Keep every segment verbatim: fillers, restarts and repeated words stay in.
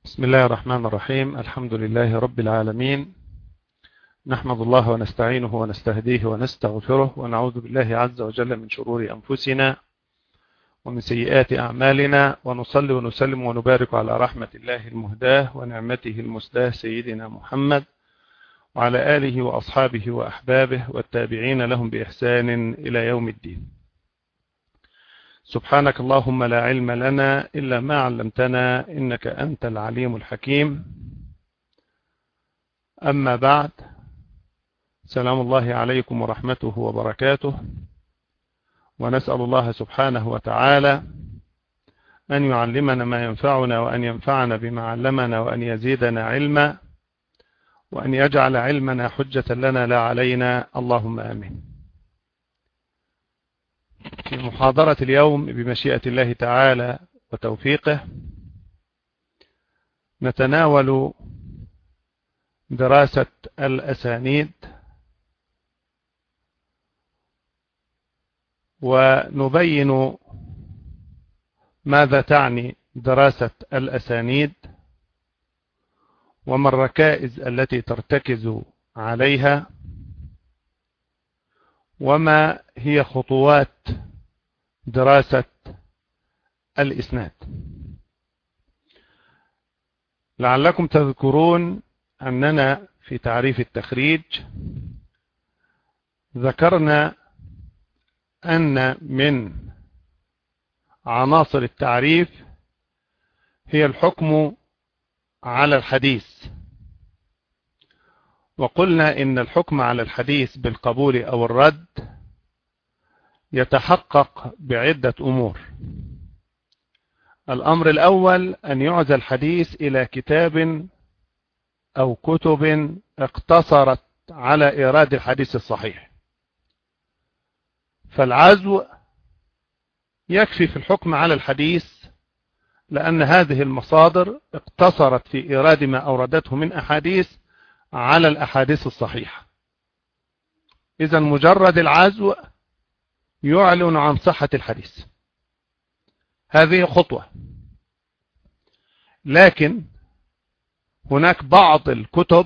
بسم الله الرحمن الرحيم. الحمد لله رب العالمين، نحمد الله ونستعينه ونستهديه ونستغفره ونعوذ بالله عز وجل من شرور أنفسنا ومن سيئات أعمالنا، ونصلي ونسلم ونبارك على رحمة الله المهداة ونعمته المسداة سيدنا محمد وعلى آله وأصحابه وأحبابه والتابعين لهم بإحسان إلى يوم الدين. سبحانك اللهم لا علم لنا إلا ما علمتنا إنك أنت العليم الحكيم. أما بعد، سلام الله عليكم ورحمته وبركاته، ونسأل الله سبحانه وتعالى أن يعلمنا ما ينفعنا وأن ينفعنا بما علمنا وأن يزيدنا علما وأن يجعل علمنا حجة لنا لا علينا، اللهم آمين. في محاضرة اليوم بمشيئة الله تعالى وتوفيقه نتناول دراسة الأسانيد، ونبين ماذا تعني دراسة الأسانيد وما الركائز التي ترتكز عليها وما هي خطوات دراسة الإسناد. لعلكم تذكرون أننا في تعريف التخريج ذكرنا أن من عناصر التعريف هي الحكم على الحديث، وقلنا إن الحكم على الحديث بالقبول أو الرد يتحقق بعدة أمور. الأمر الأول أن يعزى الحديث إلى كتاب أو كتب اقتصرت على إيراد الحديث الصحيح، فالعزو يكفي في الحكم على الحديث لأن هذه المصادر اقتصرت في إيراد ما أوردته من أحاديث على الأحاديث الصحيحة. إذا مجرد العزو يعلن عن صحة الحديث، هذه خطوة. لكن هناك بعض الكتب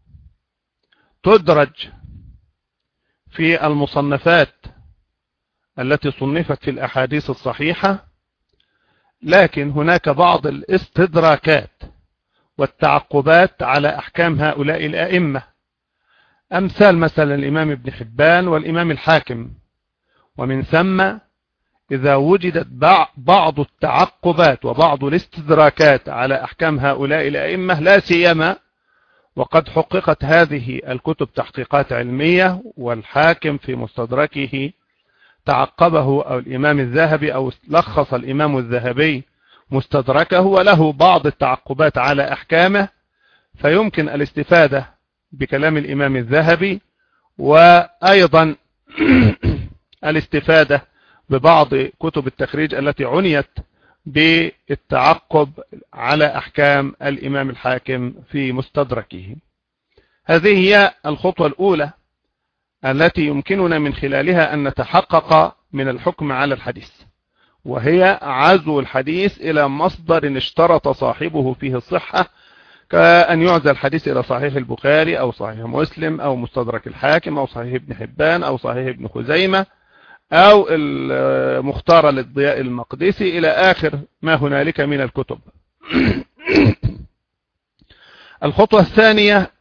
تدرج في المصنفات التي صنفت في الأحاديث الصحيحة، لكن هناك بعض الاستدراكات والتعقبات على أحكام هؤلاء الأئمة، أمثال مثلا الإمام ابن حبان والإمام الحاكم. ومن ثم إذا وجدت بعض التعقبات وبعض الاستدراكات على أحكام هؤلاء الأئمة، لا سيما وقد حققت هذه الكتب تحقيقات علمية، والحاكم في مستدركه تعقبه أو الإمام الذهبي أو لخص الإمام الذهبي مستدركه وله بعض التعقبات على أحكامه، فيمكن الاستفادة بكلام الإمام الذهبي، وأيضا الاستفادة ببعض كتب التخريج التي عنيت بالتعقب على أحكام الإمام الحاكم في مستدركه. هذه هي الخطوة الأولى التي يمكننا من خلالها أن نتحقق من الحكم على الحديث، وهي عزو الحديث إلى مصدر اشترط صاحبه فيه الصحة، كأن يعزى الحديث إلى صحيح البخاري أو صحيح مسلم أو مستدرك الحاكم أو صحيح ابن حبان أو صحيح ابن خزيمة أو المختار للضياء المقدسي إلى آخر ما هنالك من الكتب. الخطوة الثانية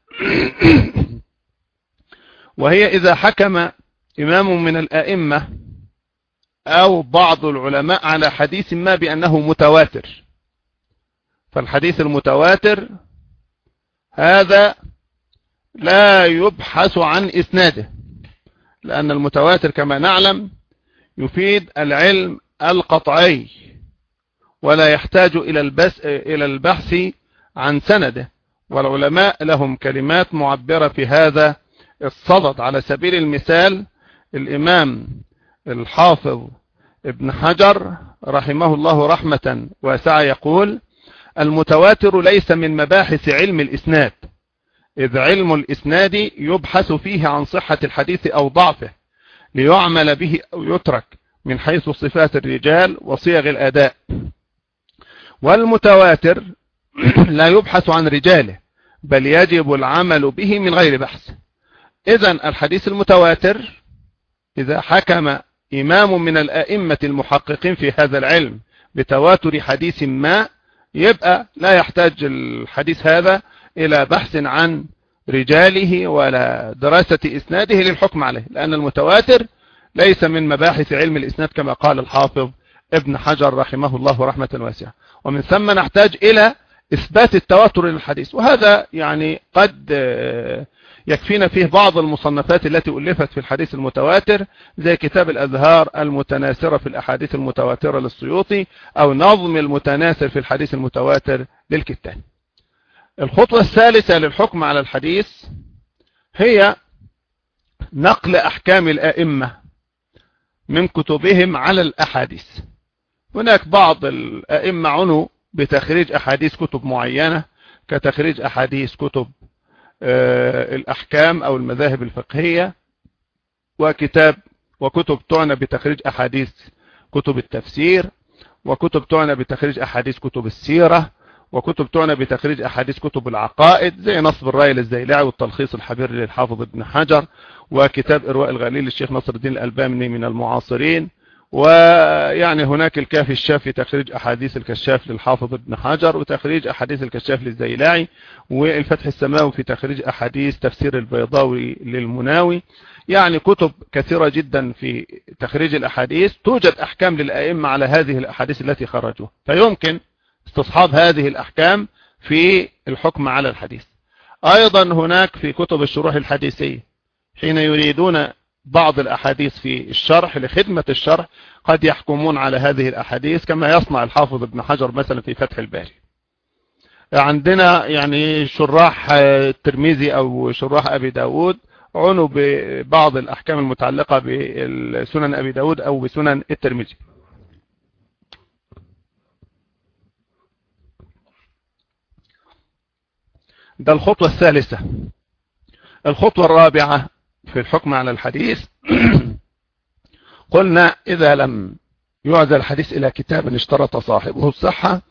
وهي إذا حكم إمام من الأئمة أو بعض العلماء على حديث ما بأنه متواتر، فالحديث المتواتر هذا لا يبحث عن إسناده، لأن المتواتر كما نعلم يفيد العلم القطعي ولا يحتاج إلى البحث عن سنده، والعلماء لهم كلمات معبرة في هذا الصدد. على سبيل المثال الإمام الحافظ ابن حجر رحمه الله رحمة واسعة يقول: المتواتر ليس من مباحث علم الإسناد، إذ علم الإسناد يبحث فيه عن صحة الحديث أو ضعفه ليعمل به أو يترك من حيث صفات الرجال وصيغ الأداء. والمتواتر لا يبحث عن رجاله، بل يجب العمل به من غير بحث. إذن الحديث المتواتر إذا حكم إمام من الأئمة المحققين في هذا العلم بتواتر حديث ما، يبقى لا يحتاج الحديث هذا إلى بحث عن رجاله ولا دراسة إسناده للحكم عليه، لأن المتواتر ليس من مباحث علم الإسناد كما قال الحافظ ابن حجر رحمه الله رحمة واسعة. ومن ثم نحتاج إلى إثبات التواتر للحديث، وهذا يعني قد يكفينا فيه بعض المصنفات التي ألفت في الحديث المتواتر، زي كتاب الأزهار المتناثرة في الأحاديث المتواترة للسيوطي، أو نظم المتناثر في الحديث المتواتر للكتاني. الخطوة الثالثة للحكم على الحديث هي نقل أحكام الأئمة من كتبهم على الأحاديث. هناك بعض الأئمة عنوا بتخريج أحاديث كتب معينة، كتخريج أحاديث كتب الأحكام أو المذاهب الفقهية، وكتاب وكتب تعنى بتخريج أحاديث كتب التفسير، وكتب تعنى بتخريج أحاديث كتب السيرة، وكتب تعنى بتخريج أحاديث كتب العقائد زي نصب الراي للزيلعي والتلخيص الحبير للحافظ ابن حجر، وكتاب إرواء الغليل للشيخ نصر الدين الألباني من المعاصرين، ويعني هناك الكافي الشاف في تخريج أحاديث الكشاف للحافظ ابن حجر، وتخريج أحاديث الكشاف للزيلاعي، والفتح السماوي في تخريج أحاديث تفسير البيضاوي للمناوي. يعني كتب كثيرة جدا في تخريج الأحاديث، توجد أحكام للأئمة على هذه الأحاديث التي خرجوا، فيمكن استصحاب هذه الأحكام في الحكم على الحديث. أيضا هناك في كتب الشروح الحديثية حين يريدون بعض الأحاديث في الشرح لخدمة الشرح قد يحكمون على هذه الأحاديث كما يصنع الحافظ ابن حجر مثلا في فتح الباري. عندنا يعني شراح الترمذي أو شراح أبي داود عنوا ببعض الأحكام المتعلقة بسنن أبي داود أو بسنن الترمذي. ده الخطوة الثالثة. الخطوة الرابعة في الحكم على الحديث قلنا إذا لم يعزل الحديث إلى كتاب اشترط صاحبه الصحة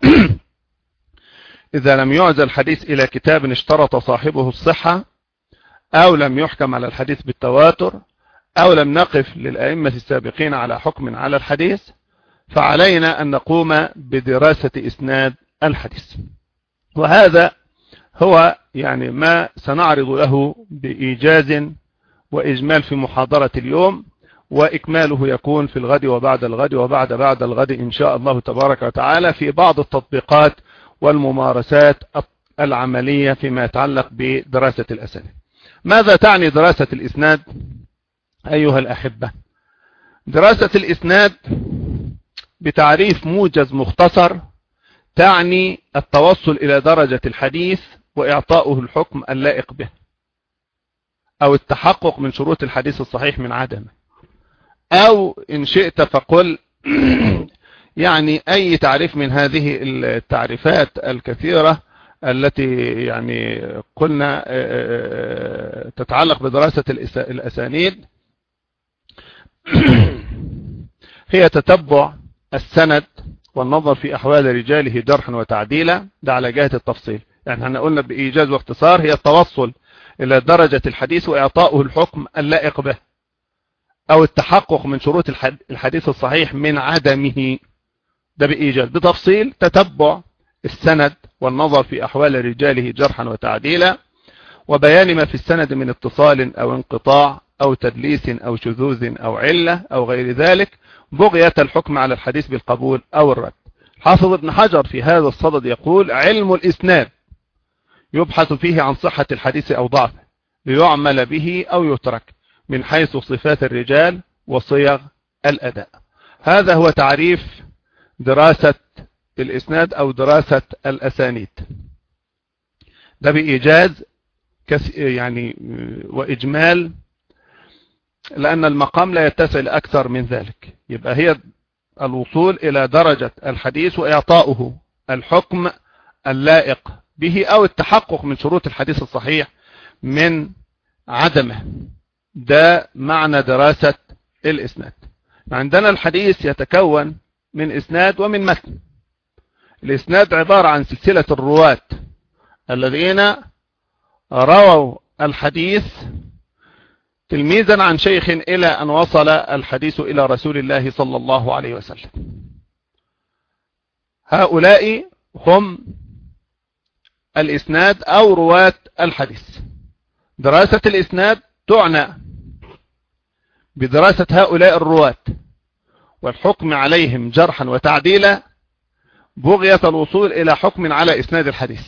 إذا لم يعزل الحديث إلى كتاب اشترط صاحبه الصحة، أو لم يحكم على الحديث بالتواتر، أو لم نقف للأئمة السابقين على حكم على الحديث، فعلينا أن نقوم بدراسة إسناد الحديث. وهذا هو يعني ما سنعرض له بإيجاز وإجمال في محاضرة اليوم، وإكماله يكون في الغد وبعد الغد وبعد بعد الغد إن شاء الله تبارك وتعالى في بعض التطبيقات والممارسات العملية فيما يتعلق بدراسة الأسانيد. ماذا تعني دراسة الإسناد أيها الأحبة؟ دراسة الإسناد بتعريف موجز مختصر تعني التوصل إلى درجة الحديث وإعطاؤه الحكم اللائق به، أو التحقق من شروط الحديث الصحيح من عدمه، أو إن شئت فقل يعني أي تعريف من هذه التعريفات الكثيرة التي يعني قلنا تتعلق بدراسة الأسانيد هي تتبع السند والنظر في أحوال رجاله جرحا وتعديلا، ده على جهة التفصيل. يعني احنا قلنا بإيجاز واختصار هي التوصل إلى درجة الحديث وإعطاؤه الحكم اللائق به، أو التحقق من شروط الحديث الصحيح من عدمه، ده بإيجاز. بتفصيل تتبع السند والنظر في أحوال رجاله جرحا وتعديلا، وبيان ما في السند من اتصال أو انقطاع أو تدليس أو شذوذ أو علة أو غير ذلك، بغية الحكم على الحديث بالقبول أو الرد. حافظ ابن حجر في هذا الصدد يقول: علم الإسناد يبحث فيه عن صحة الحديث أو ضعفه ليعمل به أو يترك من حيث صفات الرجال وصيغ الأداء. هذا هو تعريف دراسة الإسناد أو دراسة الأسانيد، ده بإيجاز يعني وإجمال، لأن المقام لا يتسع لأكثر من ذلك. يبقى هي الوصول إلى درجة الحديث وإعطاؤه الحكم اللائق به، أو التحقق من شروط الحديث الصحيح من عدمه، ده معنى دراسة الإسناد. عندنا الحديث يتكون من إسناد ومن متن. الإسناد عبارة عن سلسلة الرواة الذين رووا الحديث تلميذا عن شيخ إلى أن وصل الحديث إلى رسول الله صلى الله عليه وسلم. هؤلاء هم الإسناد أو رواة الحديث. دراسة الإسناد تعنى بدراسة هؤلاء الرواة والحكم عليهم جرحا وتعديلا بغية الوصول إلى حكم على إسناد الحديث.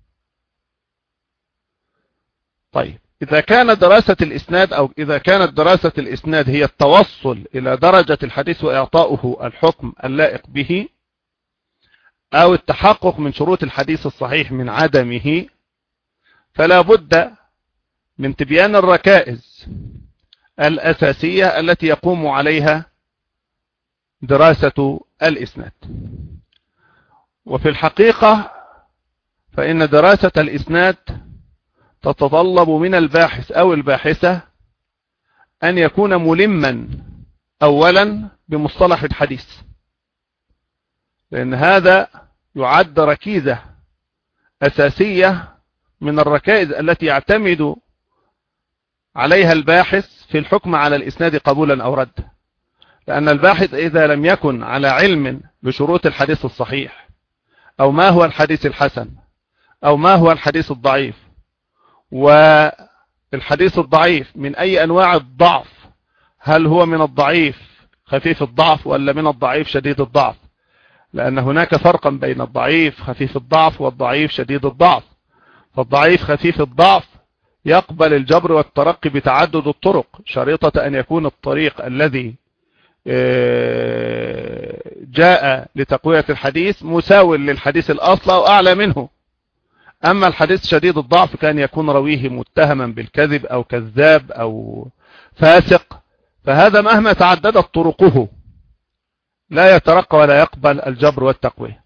طيب، إذا كانت دراسة الإسناد أو إذا كانت دراسة الإسناد هي التوصل إلى درجة الحديث وإعطاؤه الحكم اللائق به، أو التحقق من شروط الحديث الصحيح من عدمه، فلا بد من تبيان الركائز الأساسية التي يقوم عليها دراسة الإسناد. وفي الحقيقة فإن دراسة الإسناد تتطلب من الباحث أو الباحثة أن يكون ملما أولا بمصطلح الحديث، لأن هذا يعد ركيزة أساسية من الركائز التي يعتمد عليها الباحث في الحكم على الإسناد قبولا أو ردا. لأن الباحث إذا لم يكن على علم بشروط الحديث الصحيح، أو ما هو الحديث الحسن، أو ما هو الحديث الضعيف، والحديث الضعيف من أي أنواع الضعف، هل هو من الضعيف خفيف الضعف ولا من الضعيف شديد الضعف، لأن هناك فرقا بين الضعيف خفيف الضعف والضعيف شديد الضعف. فالضعيف خفيف الضعف يقبل الجبر والترقي بتعدد الطرق، شريطة أن يكون الطريق الذي جاء لتقوية الحديث مساو للحديث الأصل أو أعلى منه. أما الحديث شديد الضعف كان يكون رويه متهما بالكذب أو كذاب أو فاسق، فهذا مهما تعددت طرقه لا يترقى ولا يقبل الجبر والتقوية.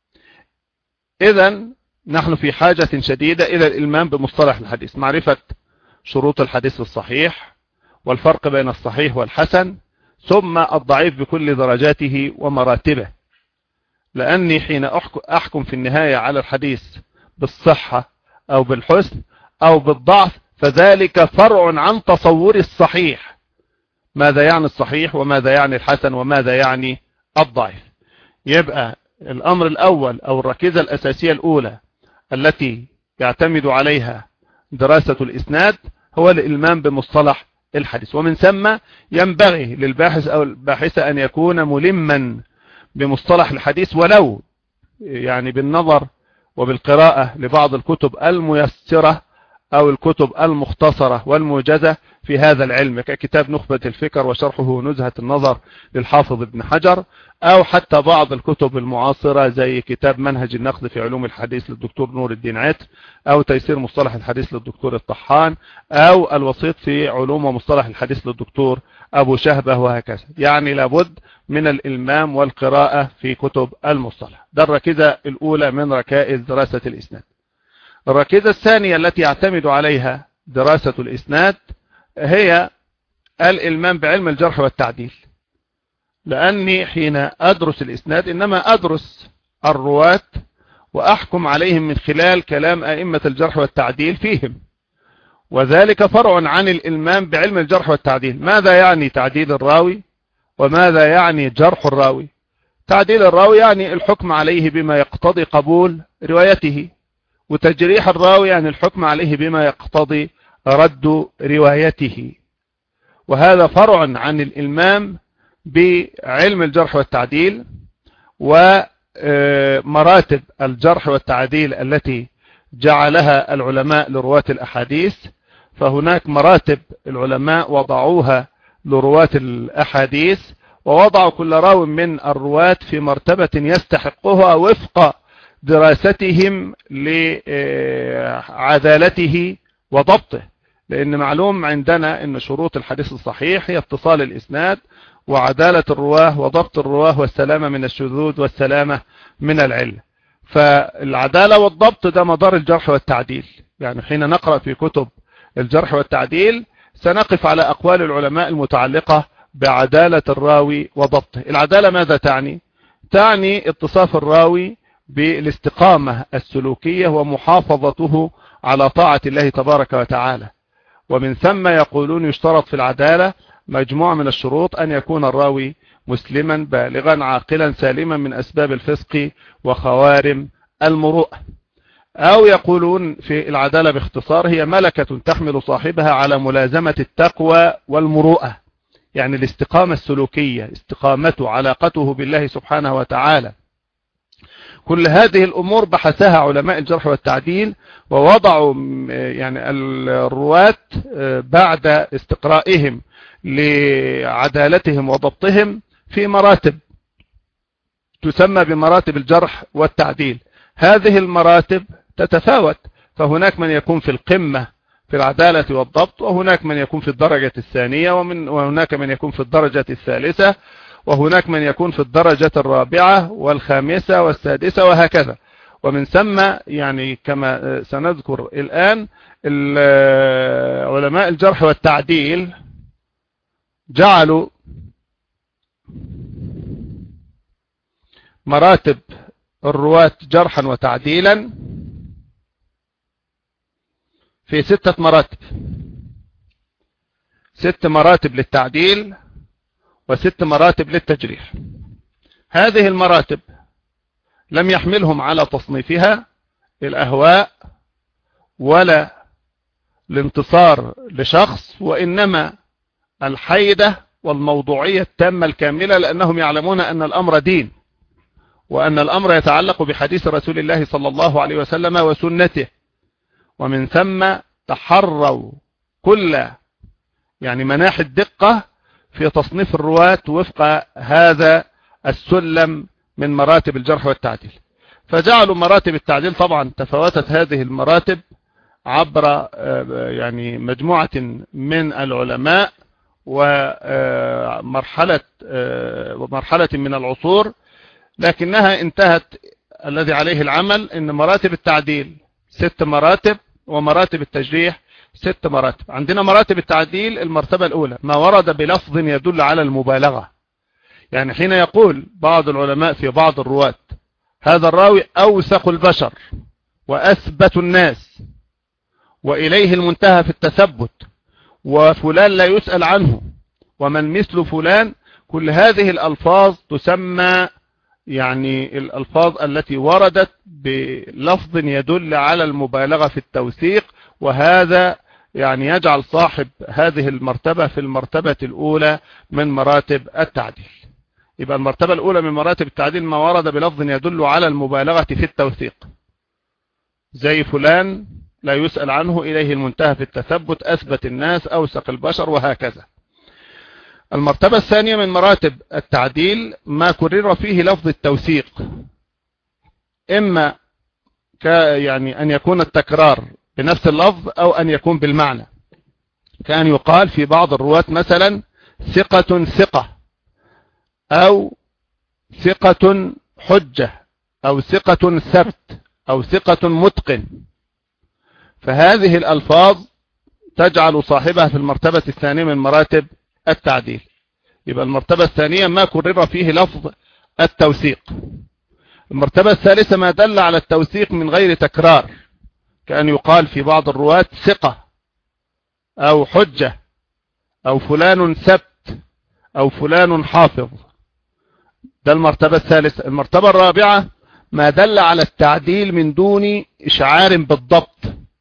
إذن نحن في حاجة شديدة إلى الإلمام بمصطلح الحديث، معرفة شروط الحديث الصحيح والفرق بين الصحيح والحسن، ثم الضعيف بكل درجاته ومراتبه. لأني حين أحكم في النهاية على الحديث بالصحة أو بالحسن أو بالضعف فذلك فرع عن تصور الصحيح، ماذا يعني الصحيح وماذا يعني الحسن وماذا يعني الضعيف. يبقى الأمر الأول أو الركيزة الأساسية الأولى التي يعتمد عليها دراسة الإسناد هو الإلمام بمصطلح الحديث. ومن ثم ينبغي للباحث أو الباحثة أن يكون ملما بمصطلح الحديث، ولو يعني بالنظر وبالقراءة لبعض الكتب الميسرة أو الكتب المختصرة والموجزة في هذا العلم، ككتاب نخبة الفكر وشرحه نزهة النظر للحافظ ابن حجر، أو حتى بعض الكتب المعاصرة زي كتاب منهج النقد في علوم الحديث للدكتور نور الدين عطر، أو تيسير مصطلح الحديث للدكتور الطحان، أو الوسيط في علوم ومصطلح الحديث للدكتور أبو شهبة، وهكذا. يعني لابد من الإلمام والقراءة في كتب المصطلح. ده الركيزة الأولى من ركائز دراسة الإسناد. الركيزة الثانية التي يعتمد عليها دراسة الإسناد هي الإلمام بعلم الجرح والتعديل، لأني حين أدرس الإسناد إنما أدرس الرواة وأحكم عليهم من خلال كلام أئمة الجرح والتعديل فيهم، وذلك فرع عن الإلمام بعلم الجرح والتعديل. ماذا يعني تعديل الراوي وماذا يعني جرح الراوي؟ تعديل الراوي يعني الحكم عليه بما يقتضي قبول روايته، وتجريح الراوي يعني الحكم عليه بما يقتضي رد روايته. وهذا فرع عن الإلمام بعلم الجرح والتعديل ومراتب الجرح والتعديل التي جعلها العلماء لرواة الأحاديث. فهناك مراتب العلماء وضعوها لرواة الأحاديث، ووضعوا كل راو من الرواة في مرتبة يستحقها وفق دراستهم لعدالته وضبطه. لأن معلوم عندنا أن شروط الحديث الصحيح هي اتصال الإسناد وعدالة الرواه وضبط الرواه والسلامة من الشذوذ والسلامة من العلة. فالعدالة والضبط ده مدار الجرح والتعديل. يعني حين نقرأ في كتب الجرح والتعديل سنقف على أقوال العلماء المتعلقة بعدالة الراوي وضبطه. العدالة ماذا تعني؟ تعني اتصاف الراوي بالاستقامة السلوكية ومحافظته على طاعة الله تبارك وتعالى. ومن ثم يقولون يشترط في العدالة مجموعة من الشروط: أن يكون الراوي مسلما بالغا عاقلا سالما من أسباب الفسق وخوارم المروءة. أو يقولون في العدالة باختصار: هي ملكة تحمل صاحبها على ملازمة التقوى والمروءة، يعني الاستقامة السلوكية، استقامته علاقته بالله سبحانه وتعالى. كل هذه الأمور بحثها علماء الجرح والتعديل، ووضعوا يعني الرواة بعد استقرائهم لعدالتهم وضبطهم في مراتب تسمى بمراتب الجرح والتعديل. هذه المراتب تتفاوت، فهناك من يكون في القمة في العدالة والضبط، وهناك من يكون في الدرجة الثانية، ومن وهناك من يكون في الدرجة الثالثة، وهناك من يكون في الدرجة الرابعة والخامسة والسادسة وهكذا. ومن ثم يعني كما سنذكر الآن علماء الجرح والتعديل جعلوا مراتب الرواة جرحا وتعديلا في ستة مراتب: ست مراتب للتعديل وست مراتب للتجريح. هذه المراتب لم يحملهم على تصنيفها الأهواء ولا الانتصار لشخص، وإنما الحيدة والموضوعية التامة الكاملة، لأنهم يعلمون أن الأمر دين، وأن الأمر يتعلق بحديث رسول الله صلى الله عليه وسلم وسنته. ومن ثم تحروا كل يعني مناحي الدقة في تصنيف الرواة وفق هذا السلم من مراتب الجرح والتعديل. فجعلوا مراتب التعديل، طبعا تفاوتت هذه المراتب عبر يعني مجموعة من العلماء ومرحلة ومرحلة من العصور، لكنها انتهت الذي عليه العمل ان مراتب التعديل ست مراتب، ومراتب التجريح ست مراتب. عندنا مراتب التعديل: المرتبة الأولى ما ورد بلفظ يدل على المبالغة، يعني حين يقول بعض العلماء في بعض الرواة: هذا الراوي أوثق البشر وأثبت الناس وإليه المنتهى في التثبت، وفلان لا يسأل عنه، ومن مثل فلان، كل هذه الألفاظ تسمى يعني الألفاظ التي وردت بلفظ يدل على المبالغة في التوثيق، وهذا يعني يجعل صاحب هذه المرتبة في المرتبة الأولى من مراتب التعديل. يبقى المرتبة الأولى من مراتب التعديل ما ورد بلفظ يدل على المبالغة في التوثيق، زي فلان لا يسأل عنه، إليه المنتهى في التثبت، أثبت الناس، أوثق البشر، وهكذا. المرتبة الثانية من مراتب التعديل ما كرر فيه لفظ التوثيق، إما يعني أن يكون التكرار بنفس اللفظ أو أن يكون بالمعنى، كان يقال في بعض الرواة مثلا: ثقة ثقة، أو ثقة حجة، أو ثقة ثبت، أو ثقة متقن. فهذه الألفاظ تجعل صاحبها في المرتبة الثانية من مراتب التعديل. يبقى المرتبة الثانية ما كرر فيه لفظ التوثيق. المرتبة الثالثة ما دل على التوثيق من غير تكرار، كأن يقال في بعض الرواة: ثقة، أو حجة، أو فلان ثبت، أو فلان حافظ. ده المرتبة الثالثة. المرتبة الرابعة ما دل على التعديل من دون إشعار بالضبط،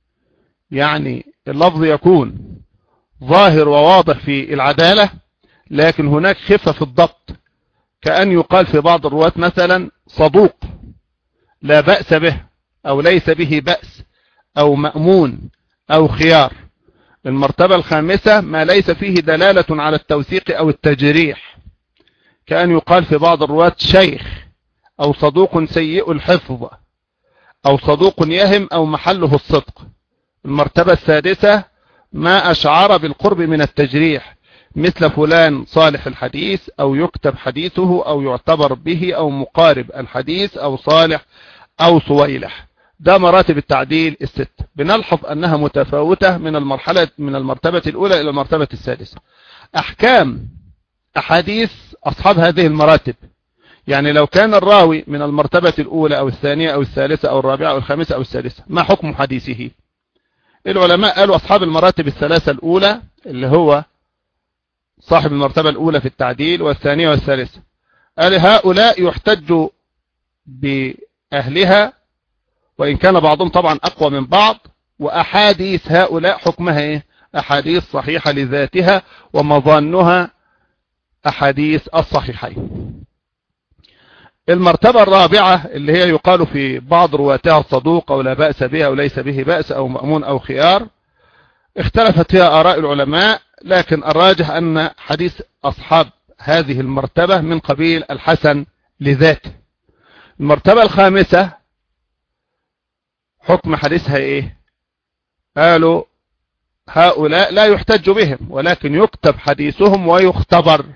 يعني اللفظ يكون ظاهر وواضح في العدالة لكن هناك خفة في الضبط، كأن يقال في بعض الرواة مثلا: صدوق لا بأس به، أو ليس به بأس، أو مأمون، أو خيار. المرتبة الخامسة ما ليس فيه دلالة على التوثيق أو التجريح، كأن يقال في بعض الرواة: شيخ، أو صدوق سيء الحفظ، أو صدوق يهم، أو محله الصدق. المرتبة السادسة ما أشعر بالقرب من التجريح، مثل فلان صالح الحديث، أو يكتب حديثه، أو يعتبر به، أو مقارب الحديث، أو صالح، أو صويلح. ده مراتب التعديل الست. بنلحظ أنها متفاوتة من المرحلة من المرتبة الأولى إلى المرتبة السادسة. أحكام أحاديث أصحاب هذه المراتب يعني لو كان الراوي من المرتبة الأولى أو الثانية أو الثالثة أو الرابعة أو الخامسة أو السادسة، ما حكم حديثه؟ العلماء قالوا أصحاب المراتب الثلاثة الأولى، اللي هو صاحب المرتبة الأولى في التعديل والثانية والثالثة، قال هؤلاء يحتج بأهلها، وإن كان بعضهم طبعا أقوى من بعض، وأحاديث هؤلاء حكمها إيه؟ أحاديث صحيحة لذاتها، ومظانها أحاديث الصحيحين. المرتبة الرابعة اللي هي يقال في بعض رواتها الصدوق أو لا بأس بها أو ليس به بأس أو مأمون أو خيار، اختلفت فيها آراء العلماء، لكن الراجح أن حديث أصحاب هذه المرتبة من قبيل الحسن لذاته. المرتبة الخامسة حكم حديثها إيه؟ قالوا هؤلاء لا يحتج بهم، ولكن يكتب حديثهم ويختبر،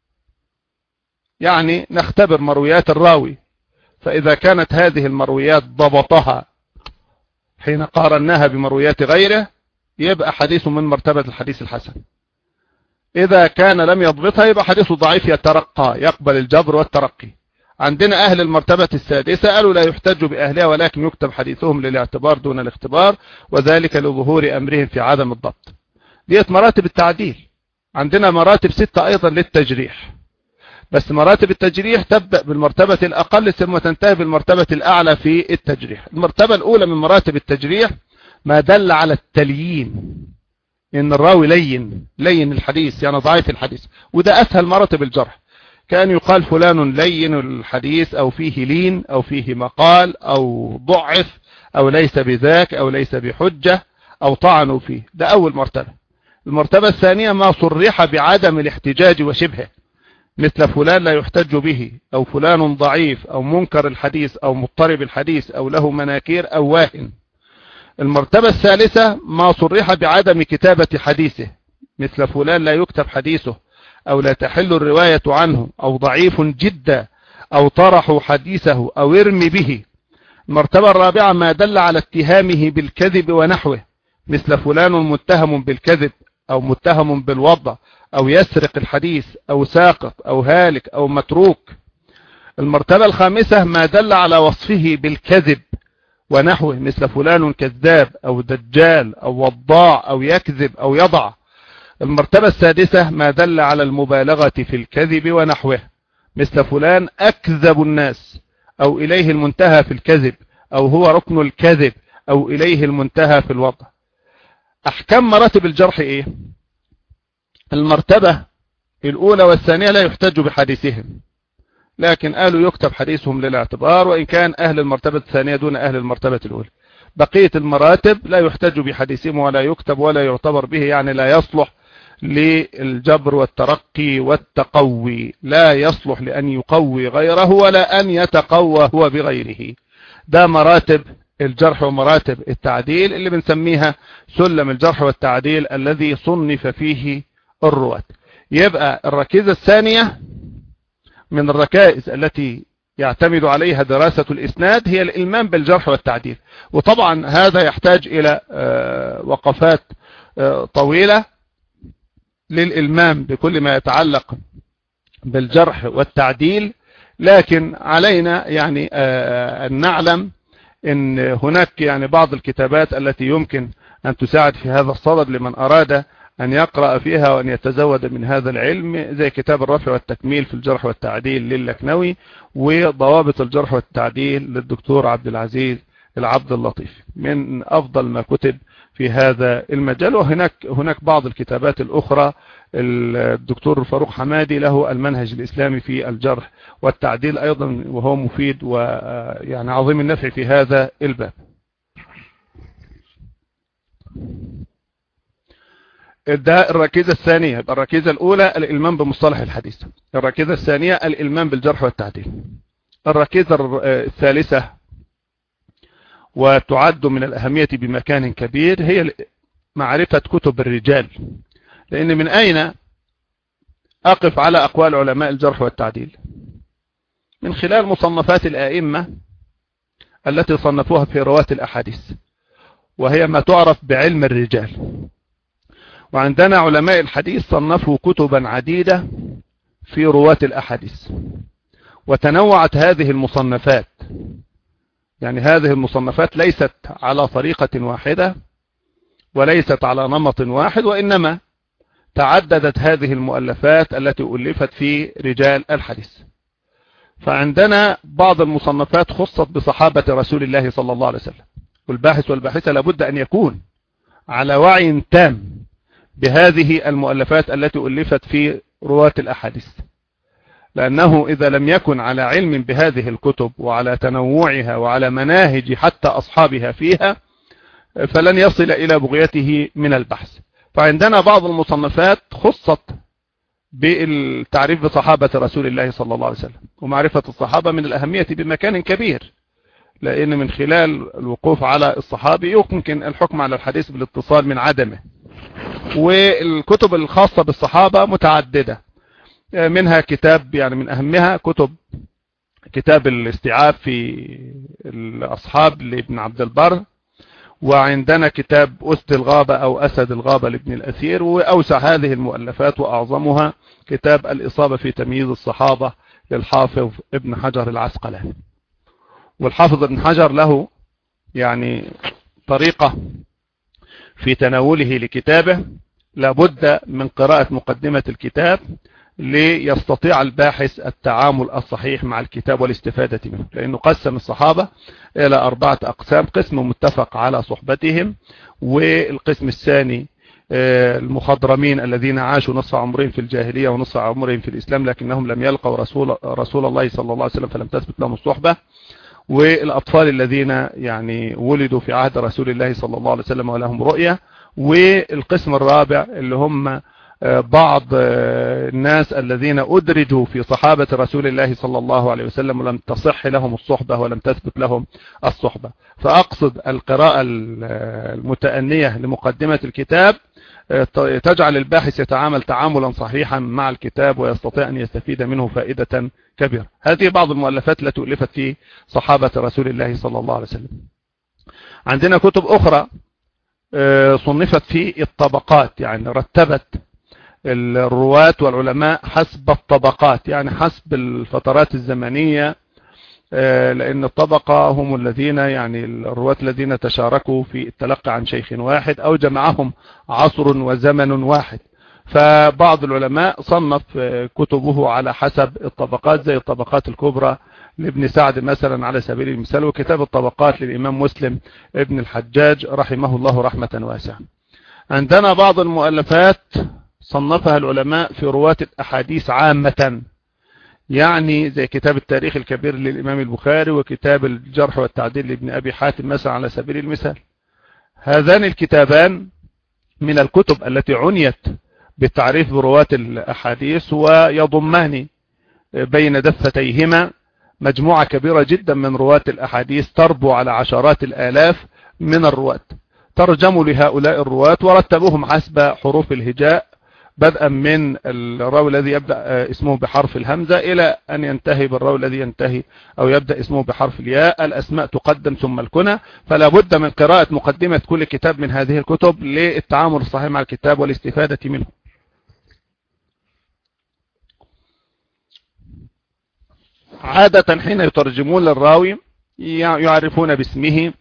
يعني نختبر مرويات الراوي، فإذا كانت هذه المرويات ضبطها حين قارناها بمرويات غيره يبقى حديث من مرتبة الحديث الحسن. إذا كان لم يضبطها يبقى حديث ضعيف يترقى، يقبل الجبر والترقي. عندنا أهل المرتبة السادسة قالوا لا يحتج بأهلها، ولكن يكتب حديثهم للاعتبار دون الاختبار، وذلك لظهور أمرهم في عدم الضبط. ديت مراتب التعديل. عندنا مراتب ستة أيضا للتجريح، بس مراتب التجريح تبدأ بالمرتبة الأقل ثم تنتهي بالمرتبة الأعلى في التجريح. المرتبة الأولى من مراتب التجريح ما دل على التليين، إن الراوي لين لين الحديث، يعني ضعيف الحديث، وده أسهل مراتب الجرح. كان يقال فلان لين الحديث، أو فيه لين، أو فيه مقال، أو ضعف، أو ليس بذاك، أو ليس بحجة، أو طعنوا فيه. ده أول مرتبة. المرتبة الثانية ما صرح بعدم الاحتجاج وشبهه، مثل فلان لا يحتج به، أو فلان ضعيف، أو منكر الحديث، أو مضطرب الحديث، أو له مناكير، أو واهن. المرتبة الثالثة ما صرح بعدم كتابة حديثه، مثل فلان لا يكتب حديثه، أو لا تحل الرواية عنه، أو ضعيف جدا، أو طرحوا حديثه، أو ارمي به. المرتبة الرابعة ما دل على اتهامه بالكذب ونحوه، مثل فلان متهم بالكذب، أو متهم بالوضع، أو يسرق الحديث، أو ساقط، أو هالك، أو متروك. المرتبة الخامسة ما دل على وصفه بالكذب ونحوه، مثل فلان كذاب، أو دجال، أو وضاع، أو يكذب، أو يضع. المرتبة السادسة ما دل على المبالغة في الكذب ونحوه، مثل فلان أكذب الناس، أو إليه المنتهى في الكذب، أو هو ركن الكذب، أو إليه المنتهى في الوضع. أحكام مراتب الجرح إيه؟ المرتبة الأولى والثانية لا يحتج بحديثهم، لكن قالوا يكتب حديثهم للاعتبار، وإن كان أهل المرتبة الثانية دون أهل المرتبة الأولى. بقية المراتب لا يحتج بحديثهم ولا يكتب ولا يعتبر به، يعني لا يصلح للجبر والترقي والتقوي، لا يصلح لأن يقوي غيره ولا أن يتقوى هو بغيره. ده مراتب الجرح ومراتب التعديل اللي بنسميها سلم الجرح والتعديل الذي صنف فيه الرواة. يبقى الركيزة الثانية من الركائز التي يعتمد عليها دراسة الإسناد هي الإلمام بالجرح والتعديل، وطبعا هذا يحتاج إلى وقفات طويلة للإلمام بكل ما يتعلق بالجرح والتعديل، لكن علينا يعني أن نعلم أن هناك يعني بعض الكتابات التي يمكن أن تساعد في هذا الصدد لمن أراد أن يقرأ فيها وأن يتزود من هذا العلم، زي كتاب الرفع والتكميل في الجرح والتعديل للكنوي، وضوابط الجرح والتعديل للدكتور عبد العزيز العبد اللطيف، من أفضل ما كتب في هذا المجال. وهناك هناك بعض الكتابات الأخرى، الدكتور فاروق حمادي له المنهج الإسلامي في الجرح والتعديل أيضا، وهو مفيد ويعني عظيم النفع في هذا الباب. ده الركيزة الثانية. الركيزة الأولى الإلمام بمصطلح الحديث، الركيزة الثانية الإلمام بالجرح والتعديل. الركيزة الثالثة وتعد من الأهمية بمكان كبير هي معرفة كتب الرجال، لأن من أين أقف على أقوال علماء الجرح والتعديل؟ من خلال مصنفات الآئمة التي صنفوها في رواة الأحاديث، وهي ما تعرف بعلم الرجال. وعندنا علماء الحديث صنفوا كتبا عديدة في رواة الأحاديث، وتنوعت هذه المصنفات، يعني هذه المصنفات ليست على طريقة واحدة وليست على نمط واحد، وإنما تعددت هذه المؤلفات التي ألفت في رجال الحديث. فعندنا بعض المصنفات خصت بصحابة رسول الله صلى الله عليه وسلم، والباحث والباحثة لابد أن يكون على وعي تام بهذه المؤلفات التي ألفت في رواة الأحاديث، لأنه إذا لم يكن على علم بهذه الكتب وعلى تنوعها وعلى مناهج حتى أصحابها فيها فلن يصل إلى بغيته من البحث. فعندنا بعض المصنفات خصت بالتعريف بصحابة رسول الله صلى الله عليه وسلم، ومعرفة الصحابة من الأهمية بمكان كبير، لأن من خلال الوقوف على الصحابي يمكن الحكم على الحديث بالاتصال من عدمه. والكتب الخاصة بالصحابة متعددة، منها كتاب يعني من أهمها كتب كتاب الاستيعاب في الأصحاب لابن عبد البر، وعندنا كتاب أسد الغابة أو أسد الغابة لابن الأثير، وأوسع هذه المؤلفات وأعظمها كتاب الإصابة في تمييز الصحابة للحافظ ابن حجر العسقلاني. والحافظ ابن حجر له يعني طريقة في تناوله لكتابه، لابد من قراءة مقدمة الكتاب ليستطيع الباحث التعامل الصحيح مع الكتاب والاستفادة منه، لأنه قسم الصحابة إلى أربعة أقسام: قسم متفق على صحبتهم، والقسم الثاني المخضرمين الذين عاشوا نصف عمرهم في الجاهلية ونصف عمرهم في الإسلام لكنهم لم يلقوا رسول, رسول الله صلى الله عليه وسلم فلم تثبت لهم الصحبة، والأطفال الذين يعني ولدوا في عهد رسول الله صلى الله عليه وسلم ولهم رؤية، والقسم الرابع اللي هم بعض الناس الذين أدرجوا في صحابة رسول الله صلى الله عليه وسلم ولم تصح لهم الصحبة ولم تثبت لهم الصحبة. فأقصد القراءة المتأنية لمقدمة الكتاب تجعل الباحث يتعامل تعاملا صحيحا مع الكتاب ويستطيع أن يستفيد منه فائدة كبيرة. هذه بعض المؤلفات التي ألفت في صحابة رسول الله صلى الله عليه وسلم. عندنا كتب أخرى صنفت في الطبقات، يعني رتبت الرواة والعلماء حسب الطبقات، يعني حسب الفترات الزمنية، لأن الطبقة هم الذين يعني الرواة الذين تشاركوا في التلقي عن شيخ واحد أو جمعهم عصر وزمن واحد. فبعض العلماء صنف كتبه على حسب الطبقات، زي الطبقات الكبرى لابن سعد مثلا على سبيل المثال، وكتاب الطبقات للإمام مسلم ابن الحجاج رحمه الله رحمة واسعة. عندنا بعض المؤلفات صنفها العلماء في رواة الأحاديث عامة، يعني زي كتاب التاريخ الكبير للإمام البخاري وكتاب الجرح والتعديل لابن أبي حاتم مثلا على سبيل المثال. هذان الكتابان من الكتب التي عنيت بالتعريف برواة الأحاديث، ويضمان بين دفتيهما مجموعة كبيرة جدا من رواة الأحاديث تربو على عشرات الآلاف من الرواة. ترجموا لهؤلاء الرواة ورتبوهم حسب حروف الهجاء، بدءا من الراوي الذي يبدأ اسمه بحرف الهمزة إلى أن ينتهي بالراوي الذي ينتهي أو يبدأ اسمه بحرف الياء. الأسماء تقدم ثم الكنى، فلا بد من قراءة مقدمة كل كتاب من هذه الكتب للتعامل الصحيح مع الكتاب والاستفادة منه. عادة حين يترجمون للراوي يعرفون باسمه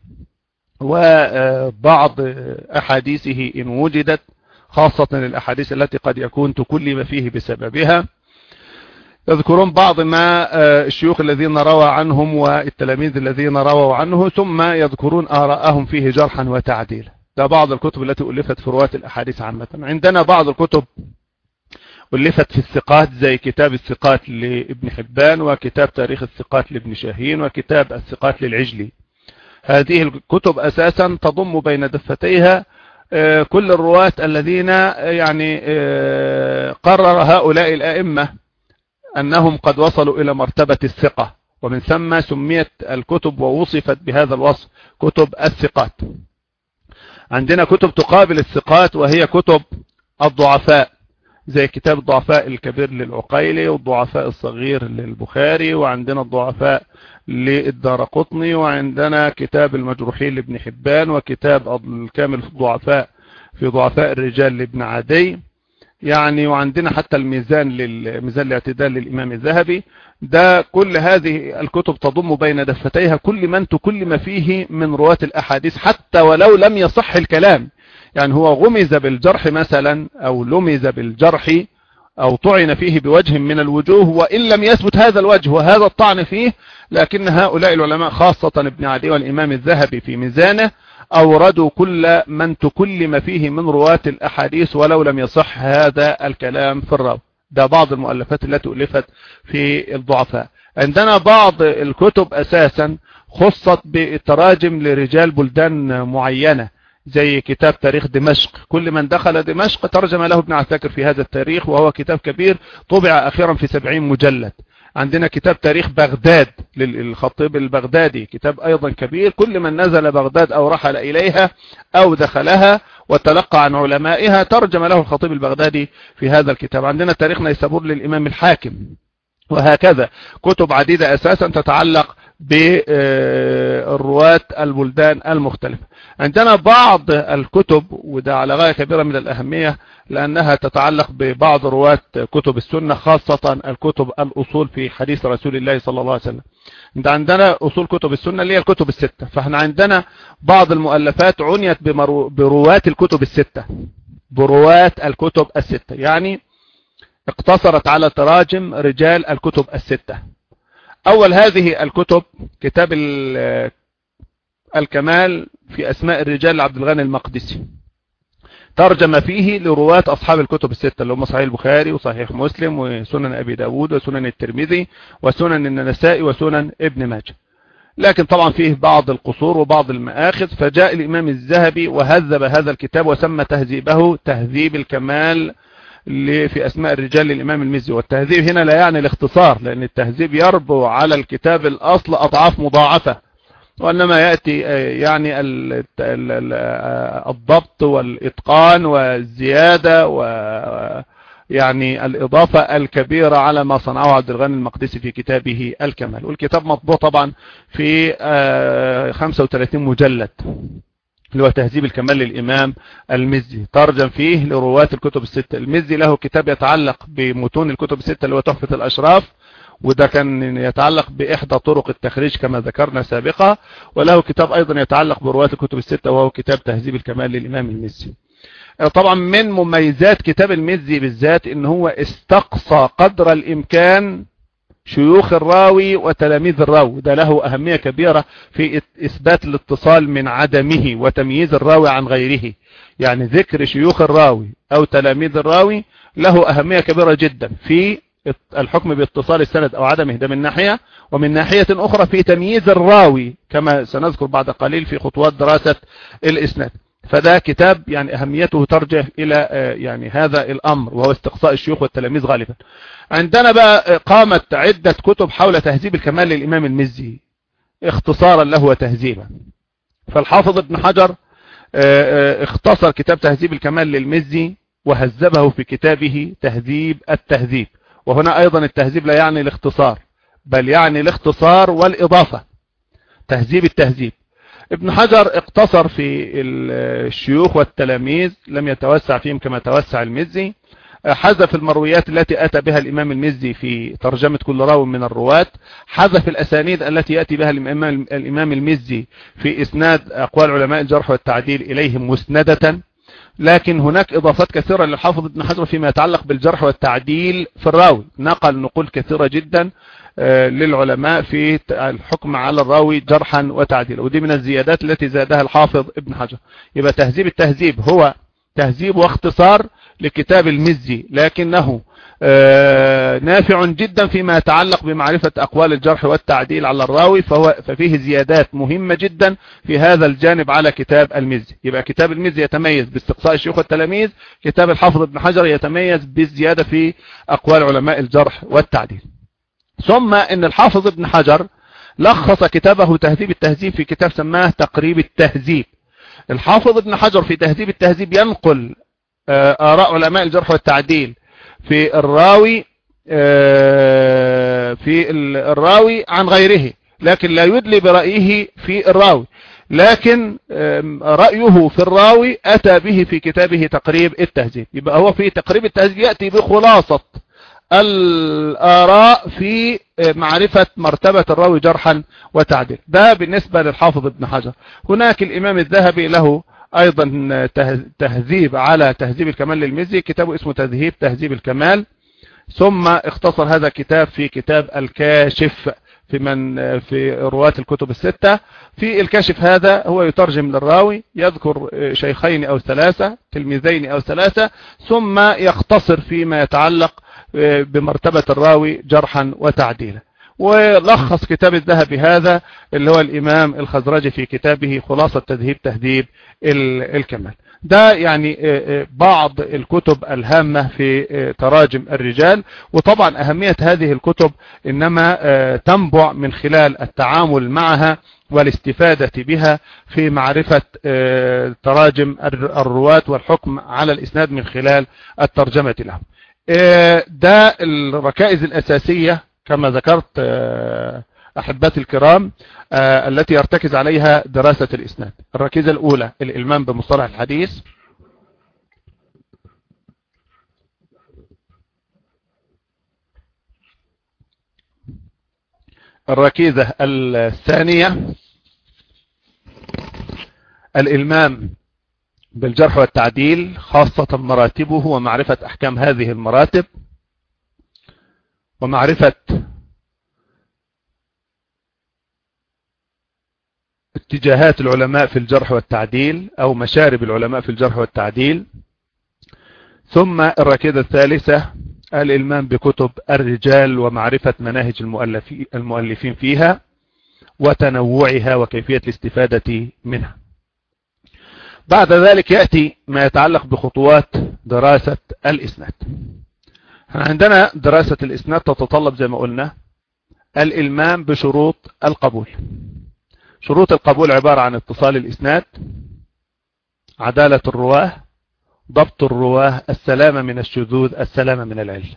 وبعض أحاديثه إن وجدت، خاصة الأحاديث التي قد يكون تكلم فيه بسببها، يذكرون بعض ما الشيوخ الذين روى عنهم والتلاميذ الذين رووا عنه، ثم يذكرون آراءهم فيه جرحا وتعديلا. ده بعض الكتب التي ألفت في رواة الأحاديث عامة. عندنا بعض الكتب ألفت في الثقات، زي كتاب الثقات لابن حبان، وكتاب تاريخ الثقات لابن شاهين، وكتاب الثقات للعجلي. هذه الكتب أساسا تضم بين دفتيها كل الرواة الذين يعني قرر هؤلاء الأئمة أنهم قد وصلوا إلى مرتبة الثقة، ومن ثم سميت الكتب ووصفت بهذا الوصف كتب الثقات. عندنا كتب تقابل الثقات وهي كتب الضعفاء، زي كتاب الضعفاء الكبير للعقيلي، والضعفاء الصغير للبخاري، وعندنا الضعفاء للدارقطني، وعندنا كتاب المجروحين لابن حبان، وكتاب الكامل في الضعفاء في ضعفاء الرجال لابن عدي يعني، وعندنا حتى الميزان للميزان الاعتدال للإمام الذهبي. ده كل هذه الكتب تضم بين دفتيها كل من كل ما فيه من رواة الأحاديث حتى ولو لم يصح الكلام. يعني هو غمز بالجرح مثلا أو لمز بالجرح أو طعن فيه بوجه من الوجوه، وإن لم يثبت هذا الوجه وهذا الطعن فيه، لكن هؤلاء العلماء خاصة ابن عدي والإمام الذهبي في ميزانه أوردوا كل من تكلم فيه من رواة الأحاديث ولو لم يصح هذا الكلام في الراوي. ده بعض المؤلفات التي ألفت في الضعفاء. عندنا بعض الكتب أساسا خصت بالتراجم لرجال بلدان معينة، زي كتاب تاريخ دمشق، كل من دخل دمشق ترجم له ابن عساكر في هذا التاريخ، وهو كتاب كبير طبع أخيرا في سبعين مجلد. عندنا كتاب تاريخ بغداد للخطيب البغدادي، كتاب أيضا كبير، كل من نزل بغداد أو رحل إليها أو دخلها وتلقى عن علمائها ترجم له الخطيب البغدادي في هذا الكتاب. عندنا تاريخ نيسابور للإمام الحاكم، وهكذا كتب عديدة أساسا تتعلق بالرواة البلدان المختلفة. عندنا بعض الكتب، وده على غاية كبيرة من الأهمية لأنها تتعلق ببعض رواة كتب السنة، خاصة الكتب الأصول في حديث رسول الله صلى الله عليه وسلم. عندنا أصول كتب السنة اللي هي الكتب الستة، فاحنا عندنا بعض المؤلفات عنيت برواة الكتب الستة، برواة الكتب الستة، يعني اقتصرت على تراجم رجال الكتب الستة. أول هذه الكتب كتاب الكمال في أسماء الرجال لعبد الغني المقدسي، ترجم فيه لرواة أصحاب الكتب الستة اللي هم صحيح البخاري وصحيح مسلم وسنن أبي داود وسنن الترمذي وسنن النسائي وسنن ابن ماجه، لكن طبعا فيه بعض القصور وبعض المآخذ. فجاء الإمام الذهبي وهذب هذا الكتاب وسمى تهذيبه تهذيب الكمال في أسماء الرجال للإمام المزي. والتهذيب هنا لا يعني الاختصار، لأن التهذيب يربو على الكتاب الأصل أضعاف مضاعفة، وإنما يأتي يعني الضبط والإتقان والزيادة ويعني الإضافة الكبيرة على ما صنعه عبد الغني المقدسي في كتابه الكمال. والكتاب مطبوع طبعا في خمسة وثلاثين مجلد اللي هو تهذيب الكمال للإمام المزي، ترجم فيه لرواة الكتب الستة. المزي له كتاب يتعلق بمتون الكتب الستة اللي هو تحفة الأشراف، وده كان يتعلق بإحدى طرق التخريج كما ذكرنا سابقا، وله كتاب أيضا يتعلق برواة الكتب الستة وهو كتاب تهذيب الكمال للإمام المزي. طبعا من مميزات كتاب المزي بالذات إن هو استقصى قدر الإمكان شيوخ الراوي وتلاميذ الراوي، ده له أهمية كبيرة في إثبات الاتصال من عدمه وتمييز الراوي عن غيره. يعني ذكر شيوخ الراوي أو تلاميذ الراوي له أهمية كبيرة جدا في الحكم باتصال السند أو عدمه، ده من ناحية، ومن ناحية أخرى في تمييز الراوي كما سنذكر بعد قليل في خطوات دراسة الإسناد. فده كتاب يعني أهميته ترجع إلى يعني هذا الأمر، وهو استقصاء الشيوخ والتلاميذ غالبا. عندنا بقى قامت عدة كتب حول تهذيب الكمال للإمام المزي اختصارا له وتهذيبا. فالحافظ ابن حجر اختصر كتاب تهذيب الكمال للمزي وهذبه في كتابه تهذيب التهذيب. وهنا أيضا التهذيب لا يعني الاختصار، بل يعني الاختصار والإضافة، تهذيب التهذيب. ابن حجر اقتصر في الشيوخ والتلاميذ، لم يتوسع فيهم كما توسع المزي. حذف المرويات التي أتى بها الإمام المزي في ترجمة كل راو من الرواة، حذف الأسانيد التي يأتي بها الإمام المزي في إسناد أقوال علماء الجرح والتعديل إليهم مسندة. لكن هناك إضافات كثيرة للحافظ ابن حجر فيما يتعلق بالجرح والتعديل في الراوي، نقل نقول كثيرة جدا للعلماء في الحكم على الراوي جرحا وتعديلا، ودي من الزيادات التي زادها الحافظ ابن حجر. يبقى تهذيب التهذيب هو تهذيب واختصار لكتاب المزي، لكنه نافع جدا فيما يتعلق بمعرفة أقوال الجرح والتعديل على الراوي، فهو ففيه زيادات مهمة جدا في هذا الجانب على كتاب المزي. يبقى كتاب المزي يتميز باستقصاء الشيوخ والتلاميذ، كتاب الحافظ ابن حجر يتميز بالزيادة في أقوال علماء الجرح والتعديل. ثم ان الحافظ ابن حجر لخص كتابه تهذيب التهذيب في كتاب سماه تقريب التهذيب. الحافظ ابن حجر في تهذيب التهذيب ينقل آراء علماء الجرح والتعديل في الراوي في الراوي عن غيره، لكن لا يدلي برأيه في الراوي، لكن رأيه في الراوي أتى به في كتابه تقريب التهذيب. يبقى هو في تقريب التهذيب يأتي بخلاصة الآراء في معرفة مرتبة الراوي جرحا وتعديل. ده بالنسبة للحافظ ابن حجر. هناك الإمام الذهبي له أيضا تهذيب على تهذيب الكمال للمزي، كتابه اسمه تذهيب تهذيب الكمال، ثم اختصر هذا الكتاب في كتاب الكاشف في من في رواة الكتب الستة. في الكاشف هذا هو يترجم للراوي، يذكر شيخين أو ثلاثة، تلميذين أو ثلاثة، ثم يختصر فيما يتعلق بمرتبة الراوي جرحا وتعديلا. ولخص كتاب الذهبي هذا اللي هو الإمام الخزرجي في كتابه خلاصة تذهيب تهذيب الكمال. ده يعني بعض الكتب الهامة في تراجم الرجال. وطبعا أهمية هذه الكتب إنما تنبع من خلال التعامل معها والاستفادة بها في معرفة تراجم الرواة والحكم على الإسناد من خلال الترجمة لهم. ده الركائز الأساسية كما ذكرت أحبتي الكرام التي يرتكز عليها دراسة الإسناد. الركيزة الأولى الإلمام بمصطلح الحديث. الركيزة الثانية الإلمام بالجرح والتعديل، خاصة مراتبه ومعرفة أحكام هذه المراتب، ومعرفة اتجاهات العلماء في الجرح والتعديل أو مشارب العلماء في الجرح والتعديل. ثم الركيزة الثالثة الإلمام بكتب الرجال ومعرفة مناهج المؤلفين فيها وتنوعها وكيفية الاستفادة منها. بعد ذلك يأتي ما يتعلق بخطوات دراسة الإسناد. عندنا دراسة الإسناد تتطلب زي ما قلنا الإلمام بشروط القبول. شروط القبول عبارة عن اتصال الإسناد، عدالة الرواه، ضبط الرواه، السلامة من الشذوذ، السلامة من العلة.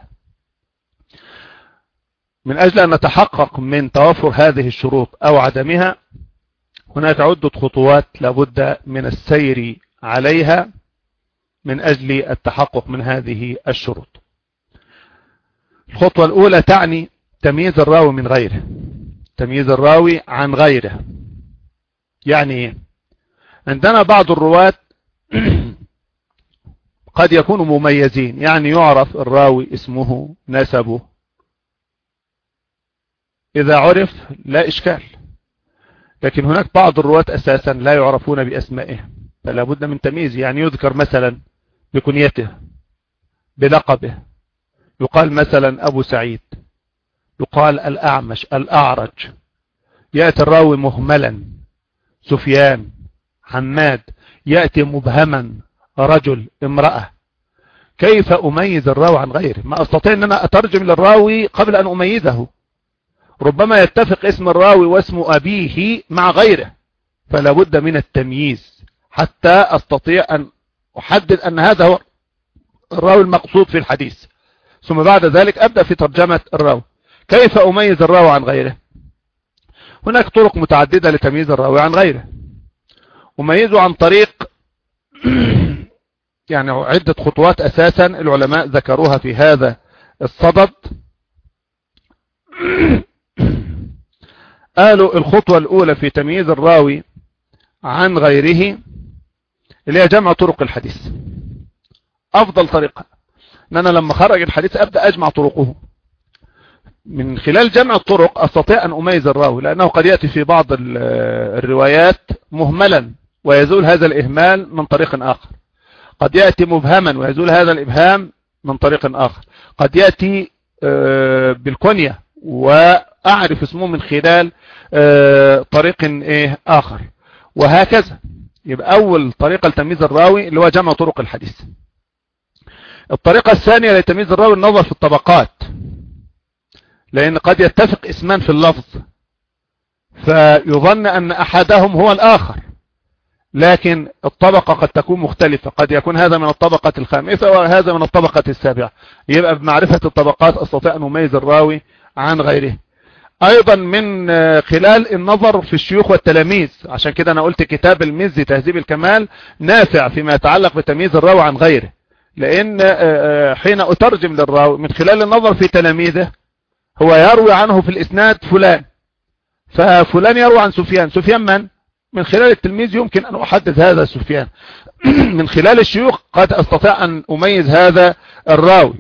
من أجل أن نتحقق من توفر هذه الشروط أو عدمها هناك عدة خطوات لابد من السير عليها من أجل التحقق من هذه الشروط. الخطوة الأولى تعني تمييز الراوي من غيره. تمييز الراوي عن غيره يعني ايه؟ عندنا بعض الرواة قد يكونوا مميزين، يعني يعرف الراوي اسمه نسبه، إذا عرف لا إشكال. لكن هناك بعض الرواة أساسا لا يعرفون بأسمائهم، فلا بد من تمييز. يعني يذكر مثلا بكنيته بلقبه، يقال مثلا أبو سعيد، يقال الأعمش، الأعرج. يأتي الراوي مهملا، سفيان، حماد. يأتي مبهما، رجل، امرأة. كيف أميز الراوي عن غيره؟ ما أستطيع أن أنا أترجم للراوي قبل أن أميزه. ربما يتفق اسم الراوي واسم أبيه مع غيره، فلا بد من التمييز حتى أستطيع أن أحدد أن هذا هو الراوي المقصود في الحديث. ثم بعد ذلك أبدأ في ترجمة الراوي. كيف أميز الراوي عن غيره؟ هناك طرق متعددة لتمييز الراوي عن غيره. أميزه عن طريق يعني عدة خطوات أساسا العلماء ذكروها في هذا الصدد. قالوا الخطوة الأولى في تمييز الراوي عن غيره اللي هي جمع طرق الحديث. أفضل طريقة أن أنا لما خرج الحديث أبدأ أجمع طرقه. من خلال جمع الطرق أستطيع أن أميز الراوي، لأنه قد يأتي في بعض الروايات مهملا ويزول هذا الإهمال من طريق آخر. قد يأتي مبهما ويزول هذا الإبهام من طريق آخر. قد يأتي بالكنية وأعرف اسمه من خلال طريق آخر، وهكذا. يبقى أول طريقة لتمييز الراوي اللي هو جمع طرق الحديث. الطريقة الثانية لتمييز الراوي النظر في الطبقات، لأن قد يتفق اسمان في اللفظ فيظن أن أحدهم هو الآخر، لكن الطبقة قد تكون مختلفة. قد يكون هذا من الطبقة الخامسة وهذا من الطبقة السابعة. يبقى بمعرفة الطبقات أستطيع أن أميز الراوي عن غيره. أيضا من خلال النظر في الشيوخ والتلاميذ. عشان كده أنا قلت كتاب المزي تهذيب الكمال نافع فيما يتعلق بتمييز الراوي عن غيره، لأن حين أترجم للراوي من خلال النظر في تلاميذه، هو يروي عنه في الإسناد فلان، ففلان يروي عن سفيان، سفيان من؟ من خلال التلميذ يمكن أن أحدد هذا سفيان. من خلال الشيوخ قد أستطيع أن أميز هذا الراوي.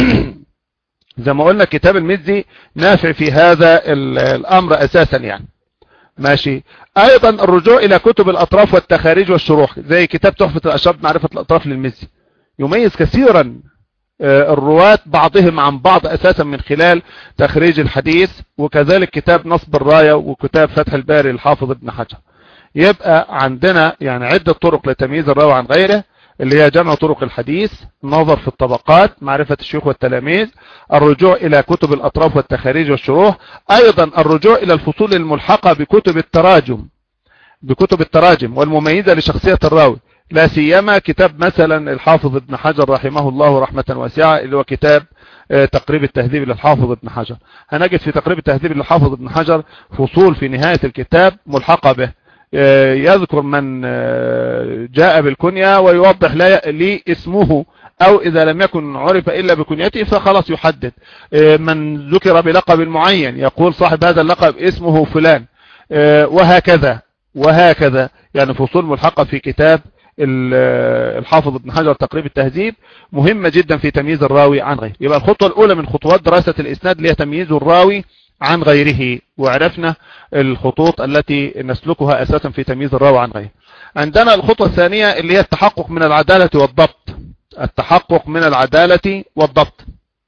زي ما قلنا كتاب المزي نافع في هذا الأمر أساسا يعني. ماشي. أيضا الرجوع إلى كتب الأطراف والتخاريج والشروح، زي كتاب تحفة الأشراف معرفة الأطراف للمزي، يميز كثيرا الرواة بعضهم عن بعض أساسا من خلال تخريج الحديث، وكذلك كتاب نصب الراية وكتاب فتح الباري للحافظ ابن حجر. يبقى عندنا يعني عدة طرق لتمييز الراوي عن غيره، اللي هي جمع طرق الحديث، النظر في الطبقات، معرفة الشيوخ والتلاميذ، الرجوع إلى كتب الأطراف والتخاريج والشروح، أيضا الرجوع إلى الفصول الملحقة بكتب التراجم بكتب التراجم والمميزة لشخصية الراوي، لا سيما كتاب مثلا الحافظ ابن حجر رحمه الله رحمة واسعة، اللي هو كتاب تقريب التهذيب للحافظ ابن حجر. هنجد في تقريب التهذيب للحافظ ابن حجر فصول في نهاية الكتاب ملحقة به، يذكر من جاء بالكنية ويوضح لي اسمه، أو إذا لم يكن عرف إلا بكنيته فخلاص يحدد. من ذكر بلقب معين يقول صاحب هذا اللقب اسمه فلان، وهكذا وهكذا. يعني فصول ملحقة في كتاب الحافظ ابن حجر تقريب التهذيب مهمة جدا في تمييز الراوي عن غيره. يبقى الخطوة الأولى من خطوات دراسة الإسناد اللي هي تمييز الراوي عن غيره، وعرفنا الخطوط التي نسلكها أساسا في تمييز الراوي عن غيره. عندنا الخطوة الثانية اللي هي التحقق من العدالة والضبط. التحقق من العدالة والضبط،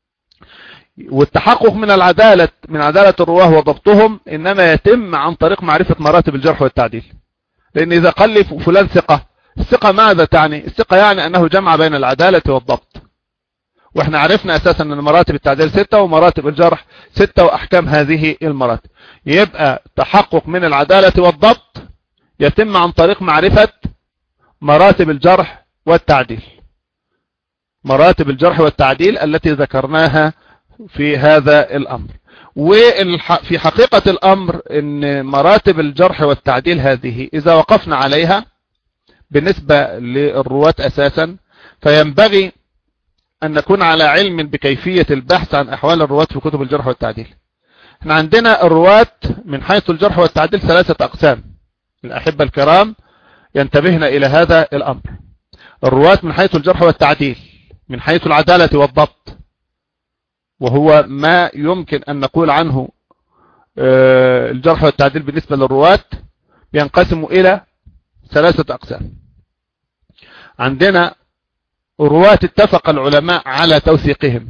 والتحقق من العدالة من عدالة الرواه وضبطهم إنما يتم عن طريق معرفة مراتب الجرح والتعديل. لأن إذا قال لي فلان ثقة، الثقة ماذا تعني؟ الثقة يعني أنه جمع بين العدالة والضبط، واحنا عرفنا أساسا أن مراتب التعديل ستة ومراتب الجرح ستة وأحكام هذه المراتب. يبقى تحقق من العدالة والضبط يتم عن طريق معرفة مراتب الجرح والتعديل، مراتب الجرح والتعديل التي ذكرناها في هذا الأمر. وفي حقيقة الأمر أن مراتب الجرح والتعديل هذه إذا وقفنا عليها بالنسبة للرواة أساسا، فينبغي أن نكون على علم بكيفية البحث عن أحوال الرواة في كتب الجرح والتعديل. احنا عندنا الرواة من حيث الجرح والتعديل ثلاثة أقسام، الأحبة الكرام ينتبهنا إلى هذا الأمر. الرواة من حيث الجرح والتعديل من حيث العدالة والضبط، وهو ما يمكن أن نقول عنه الجرح والتعديل بالنسبة للرواة، ينقسم إلى ثلاثة أقسام. عندنا رواة اتفق العلماء على توثيقهم،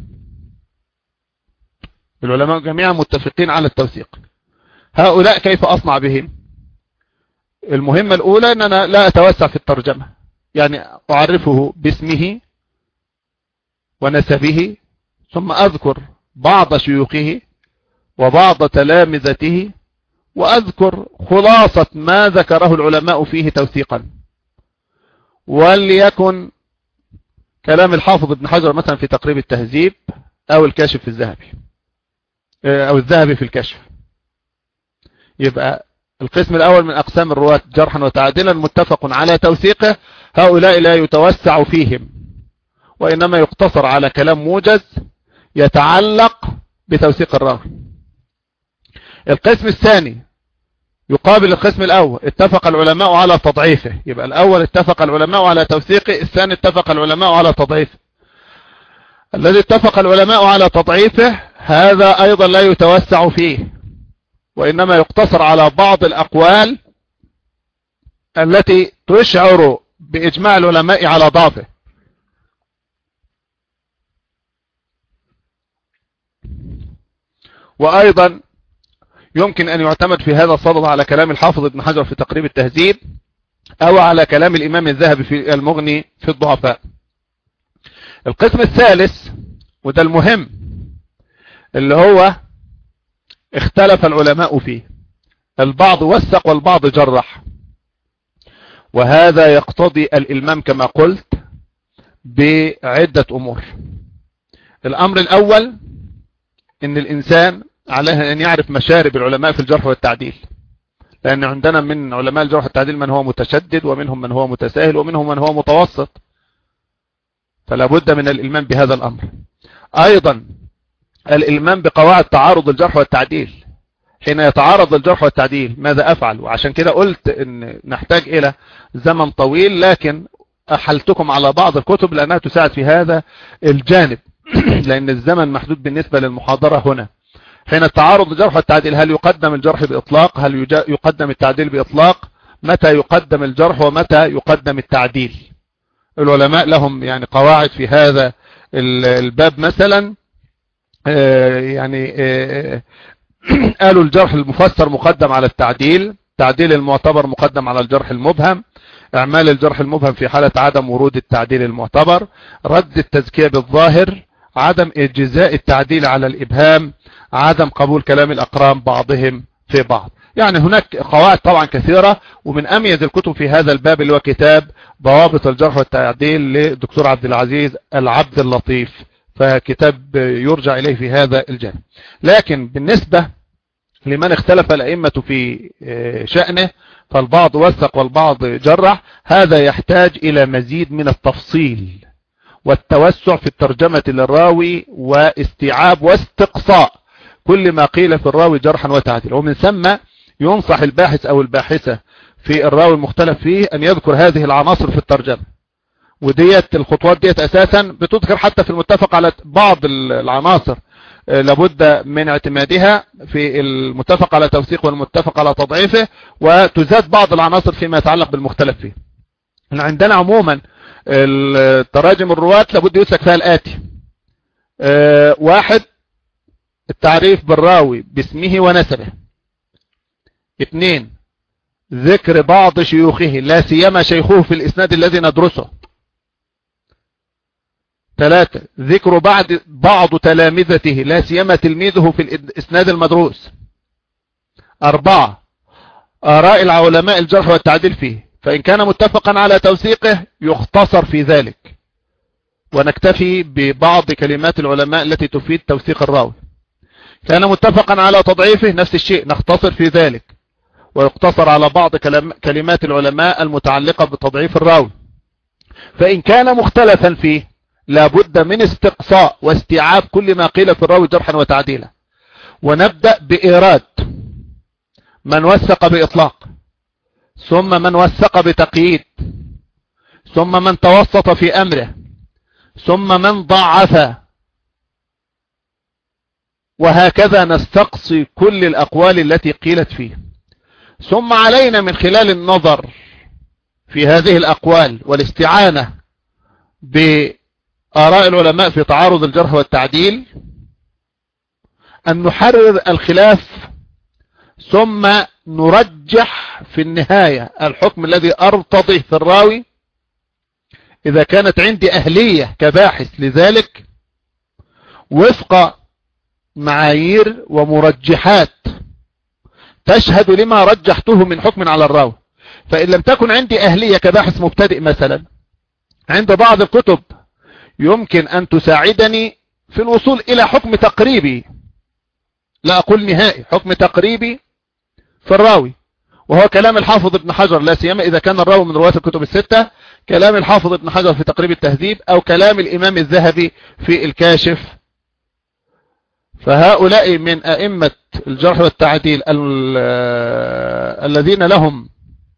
العلماء جميعا متفقين على التوثيق. هؤلاء كيف أصنع بهم؟ المهمة الأولى أن أنا لا أتوسع في الترجمة، يعني أعرفه باسمه ونسبه، ثم أذكر بعض شيوخه وبعض تلامذته، وأذكر خلاصة ما ذكره العلماء فيه توثيقا. وليكن كلام الحافظ ابن حجر مثلا في تقريب التهذيب، أو الكاشف الذهبي، أو الذهبي في الكشف. يبقى القسم الأول من أقسام الرواة جرحا وتعديلا متفق على توثيقه، هؤلاء لا يتوسع فيهم، وإنما يقتصر على كلام موجز يتعلق بتوثيق الراوي. القسم الثاني يقابل القسم الأول، اتفق العلماء على تضعيفه. يبقى الأول اتفق العلماء على توثيقه، الثاني اتفق العلماء على تضعيفه. الذي اتفق العلماء على تضعيفه هذا أيضا لا يتوسع فيه، وإنما يقتصر على بعض الأقوال التي تشعر بإجماع العلماء على ضعفه. وأيضا يمكن أن يعتمد في هذا الصدد على كلام الحافظ ابن حجر في تقريب التهذيب، أو على كلام الإمام الذهبي في المغني في الضعفاء. القسم الثالث وده المهم، اللي هو اختلف العلماء فيه، البعض وثق والبعض جرح، وهذا يقتضي الإلمام كما قلت بعدة أمور. الأمر الأول إن الإنسان عليه أن يعرف مشارب العلماء في الجرح والتعديل، لأن عندنا من علماء الجرح والتعديل من هو متشدد، ومنهم من هو متساهل، ومنهم من هو متوسط. فلا بد من الإلمام بهذا الأمر. أيضا الإلمام بقواعد تعارض الجرح والتعديل. حين يتعارض الجرح والتعديل ماذا أفعل؟ وعشان كده قلت إن نحتاج إلى زمن طويل، لكن أحلتكم على بعض الكتب لأنها تساعد في هذا الجانب لأن الزمن محدود بالنسبة للمحاضرة هنا. حين تعارض الجرح والتعديل، هل يقدم الجرح بإطلاق؟ هل يقدم التعديل بإطلاق؟ متى يقدم الجرح ومتى يقدم التعديل؟ العلماء لهم يعني قواعد في هذا الباب. مثلا يعني قالوا الجرح المفسر مقدم على التعديل، تعديل المعتبر مقدم على الجرح المبهم، اعمال الجرح المبهم في حالة عدم ورود التعديل المعتبر، رد التزكية بالظاهر، عدم اجزاء التعديل على الابهام، عدم قبول كلام الاقران بعضهم في بعض. يعني هناك قواعد طبعا كثيرة، ومن اميز الكتب في هذا الباب اللي هو كتاب ضوابط الجرح والتعديل للدكتور عبد العزيز العبد اللطيف، فكتاب يرجع اليه في هذا الجانب. لكن بالنسبة لمن اختلف الأئمة في شأنه، فالبعض وثق والبعض جرح، هذا يحتاج إلى مزيد من التفصيل والتوسع في الترجمة للراوي واستيعاب واستقصاء كل ما قيل في الراوي جرحا وتعديلا. ومن ثم ينصح الباحث أو الباحثة في الراوي المختلف فيه أن يذكر هذه العناصر في الترجمة، وديت الخطوات ديت أساسا بتذكر حتى في المتفق على بعض العناصر لابد من اعتمادها في المتفق على توثيق والمتفق على تضعيفه، وتزاد بعض العناصر فيما يتعلق بالمختلف فيه. عندنا عموما التراجم الرواة لابد يسلك فيها الآتي: اه واحد، التعريف بالراوي باسمه ونسبه. اثنين، ذكر بعض شيوخه لا سيما شيخه في الإسناد الذي ندرسه. ثلاثة، ذكر بعد بعض تلامذته لا سيما تلميذه في الإسناد المدروس. أربعة، آراء العلماء الجرح والتعديل فيه، فإن كان متفقا على توثيقه يختصر في ذلك ونكتفي ببعض كلمات العلماء التي تفيد توثيق الراوي. كان متفقا على تضعيفه نفس الشيء نختصر في ذلك ويقتصر على بعض كلمات العلماء المتعلقة بتضعيف الراوي. فإن كان مختلفا فيه لابد من استقصاء واستيعاب كل ما قيل في الراوي جرحا وتعديلا. ونبدأ بإيراد من وثق بإطلاق، ثم من وثق بتقييد، ثم من توسط في أمره، ثم من ضعف، وهكذا نستقصي كل الأقوال التي قيلت فيه. ثم علينا من خلال النظر في هذه الأقوال والاستعانة بآراء العلماء في تعارض الجرح والتعديل أن نحرر الخلاف، ثم نرجح في النهاية الحكم الذي أرتضيه في الراوي إذا كانت عندي أهلية كباحث لذلك وفق معايير ومرجحات تشهد لما رجحته من حكم على الراوي. فإن لم تكن عندي أهلية كباحث مبتدئ مثلا، عند بعض الكتب يمكن أن تساعدني في الوصول إلى حكم تقريبي، لا أقول نهائي، حكم تقريبي في الراوي، وهو كلام الحافظ ابن حجر، لا سيما إذا كان الراوي من رواة الكتب الستة، كلام الحافظ ابن حجر في تقريب التهذيب، أو كلام الإمام الذهبي في الكاشف. فهؤلاء من أئمة الجرح والتعديل الذين لهم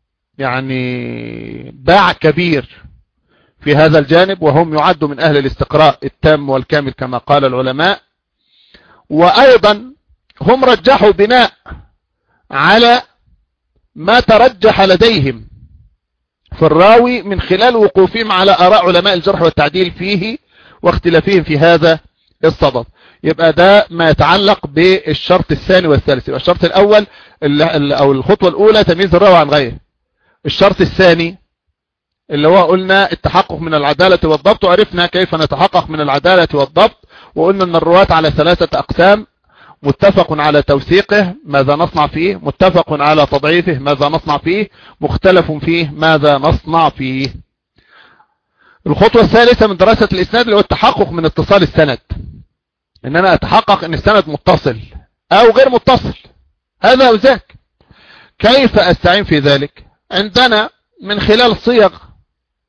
يعني باع كبير في هذا الجانب، وهم يعدوا من أهل الاستقراء التام والكامل كما قال العلماء. وأيضا هم رجحوا بناء على ما ترجح لديهم في الراوي من خلال وقوفهم على آراء علماء الجرح والتعديل فيه واختلافهم في هذا الصدد. يبقى ده ما يتعلق بالشرط الثاني والثالث. يبقى الشرط الأول أو الخطوة الأولى تمييز الراوي عن غيره. الشرط الثاني اللي هو قلنا التحقق من العدالة والضبط، وعرفنا كيف نتحقق من العدالة والضبط، وقلنا أن الرواة على ثلاثة أقسام: متفق على توثيقه ماذا نصنع فيه، متفق على تضعيفه ماذا نصنع فيه، مختلف فيه ماذا نصنع فيه. الخطوة الثالثة من دراسة الإسناد اللي هو التحقق من اتصال السند، ان انا اتحقق ان السند متصل او غير متصل، هذا او ذاك. كيف استعين في ذلك؟ عندنا من خلال صيغ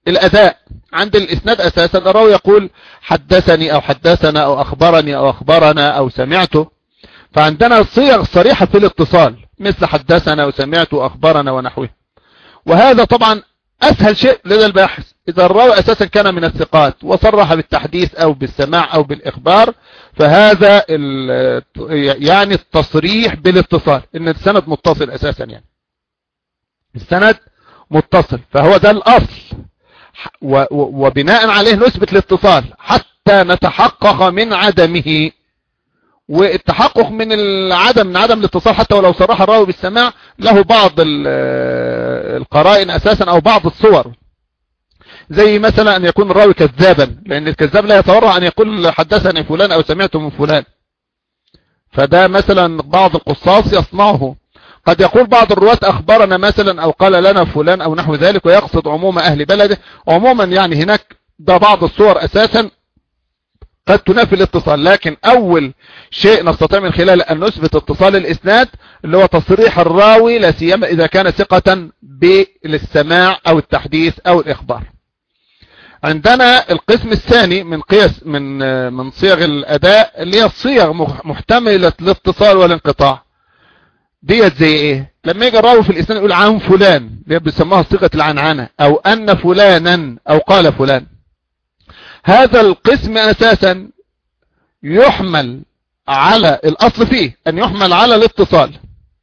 الأداء. عند الإسناد أساسا الراوي يقول حدثني أو حدثنا أو أخبرني أو أخبرنا أو سمعته، فعندنا صيغ صريحة في الاتصال مثل حدثنا وسمعت وأخبرنا ونحوه، وهذا طبعا أسهل شيء لدى الباحث. إذا الراوي أساسا كان من الثقات وصرح بالتحديث أو بالسماع أو بالإخبار، فهذا يعني التصريح بالاتصال، إن السند متصل أساسا، يعني السند متصل، فهو ده الأصل، وبناء عليه نثبت الاتصال حتى نتحقق من عدمه. والتحقق من العدم من عدم الاتصال حتى ولو صرح الراوي بالسماع له بعض القرائن أساسا أو بعض الصور، زي مثلا أن يكون الراوي كذابا، لأن الكذاب لا يتورع أن يقول حدثني فلان أو سمعت من فلان، فده مثلا بعض القصاص يصنعه. قد يقول بعض الرواة أخبرنا مثلا أو قال لنا فلان أو نحو ذلك، ويقصد عموم أهل بلده. عموما يعني هناك ده بعض الصور أساسا قد تنافي الاتصال، لكن أول شيء نستطيع من خلاله أن نثبت اتصال الإسناد اللي هو تصريح الراوي، لا سيما إذا كان ثقة بالسماع أو التحديث أو الإخبار. عندنا القسم الثاني من قياس من من صيغ الأداء اللي هي الصيغ محتملة الاتصال والانقطاع. ديت زي ايه؟ لما يجي الراوي في الإسناد يقول عن فلان، اللي بيسموها صيغة العنعنة، أو أن فلانا، أو قال فلان. هذا القسم أساسا يحمل على الأصل فيه أن يحمل على الاتصال،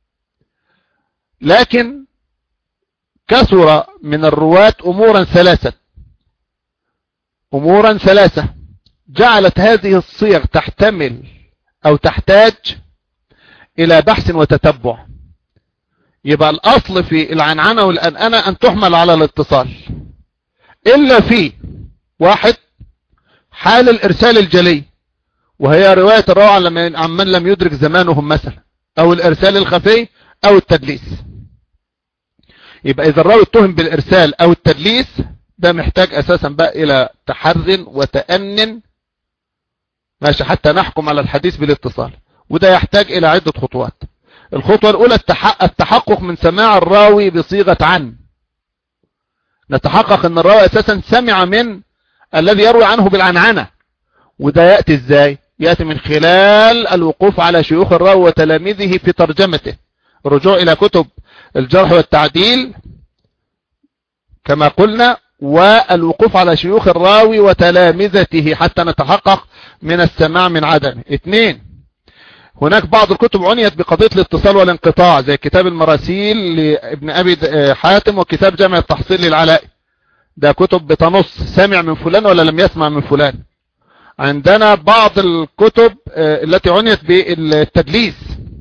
لكن كثر من الرواة أمورا ثلاثة أمورا ثلاثة جعلت هذه الصيغ تحتمل أو تحتاج إلى بحث وتتبع. يبقى الأصل في العنعنة والأنأنة أن تحمل على الاتصال، إلا في واحد، حال الإرسال الجلي، وهي رواية الراوي عن من لم يدرك زمانهم مثلا، أو الإرسال الخفي، أو التدليس. يبقى إذا الراوي اتهم بالإرسال أو التدليس، ده محتاج أساسا بقى إلى تحر وتأنن ماشي حتى نحكم على الحديث بالاتصال، وده يحتاج إلى عدة خطوات. الخطوة الأولى التحقق من سماع الراوي بصيغة عن، نتحقق أن الراوي أساسا سمع من الذي يروي عنه بالعنعنة، وده يأتي إزاي؟ يأتي من خلال الوقوف على شيوخ الراوي وتلاميذه في ترجمته، الرجوع إلى كتب الجرح والتعديل كما قلنا، والوقوف على شيوخ الراوي وتلامذته حتى نتحقق من السماع من عدمه. اثنين، هناك بعض الكتب عنيت بقضية الاتصال والانقطاع، زي كتاب المراسيل لابن أبي حاتم وكتاب جامع التحصيل للعلائي، ده كتب بتنص سمع من فلان ولا لم يسمع من فلان. عندنا بعض الكتب التي عنيت بالتدليس،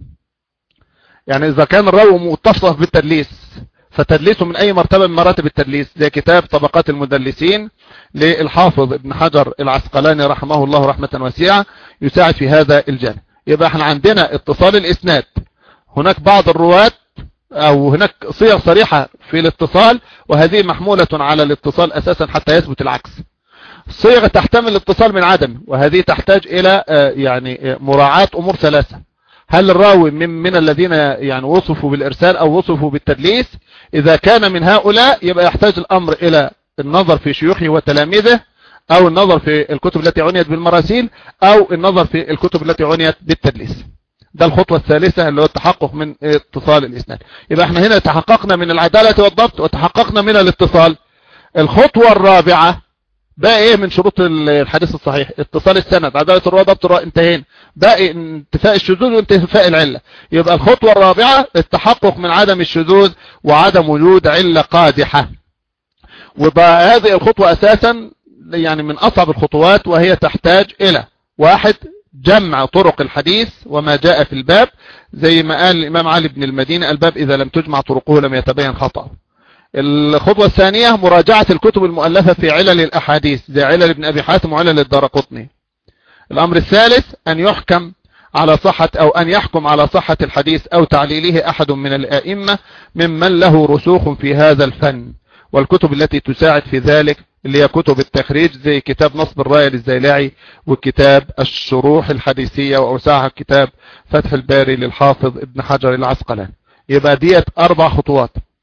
يعني إذا كان الراوي متصف بالتدليس فتدليسه من أي مرتبة من مراتب التدليس، زي كتاب طبقات المدلسين للحافظ ابن حجر العسقلاني رحمه الله رحمة واسعة، يساعد في هذا الجانب. يبقى احنا عندنا اتصال الإسناد، هناك بعض الرواة أو هناك صيغ صريحة في الاتصال، وهذه محمولة على الاتصال أساسا حتى يثبت العكس. صيغة تحتمل الاتصال من عدم، وهذه تحتاج إلى يعني مراعاة أمور ثلاثة. هل الراوي من, من الذين يعني وصفوا بالإرسال أو وصفوا بالتدليس؟ إذا كان من هؤلاء يبقى يحتاج الأمر إلى النظر في شيوخه وتلاميذه، أو النظر في الكتب التي عنيت بالمراسيل، أو النظر في الكتب التي عنيت بالتدليس. ده الخطوة الثالثة اللي هو التحقق من اتصال الإسناد. يبقى احنا هنا تحققنا من العدالة والضبط وتحققنا من الاتصال. الخطوة الرابعة بقى ايه من شروط الحديث الصحيح؟ اتصال السند، عدالة الرواة، ضبط الرواة، انتهينا. باقي انتفاء الشذوذ وانتفاء العلة. يبقى الخطوة الرابعة التحقق من عدم الشذوذ وعدم وجود علة قادحة. وبقى هذه الخطوة أساسا يعني من أصعب الخطوات، وهي تحتاج إلى واحد، جمع طرق الحديث وما جاء في الباب، زي ما قال الإمام علي بن المدينة: الباب إذا لم تجمع طرقه لم يتبين خطأه. الخطوة الثانية مراجعة الكتب المؤلفة في علل الأحاديث، زي علل ابن أبي حاتم وعلل الدارقطني. الأمر الثالث أن يحكم على صحة أو أن يحكم على صحة الحديث أو تعليله أحد من الأئمة ممن له رسوخ في هذا الفن، والكتب التي تساعد في ذلك اللي هي كتب التخريج، زي كتاب نصب الراية للزيلاعي، وكتاب الشروح الحديثية، وأوسعها كتاب فتح الباري للحافظ ابن حجر العسقلاني. يبقى ديت أربع خطوات: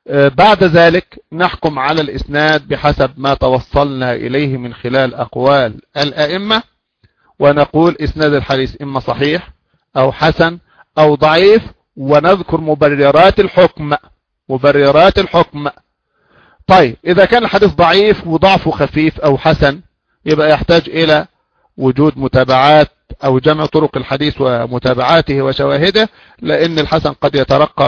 بعد ذلك نحكم على الإسناد بحسب ما توصلنا إليه من خلال أقوال الأئمة، ونقول إسناد الحديث إما صحيح أو حسن أو ضعيف، ونذكر مبررات الحكم مبررات الحكم. طيب إذا كان الحديث ضعيف وضعفه خفيف أو حسن، يبقى يحتاج إلى وجود متابعات أو جمع طرق الحديث ومتابعاته وشواهده، لأن الحسن قد يترقى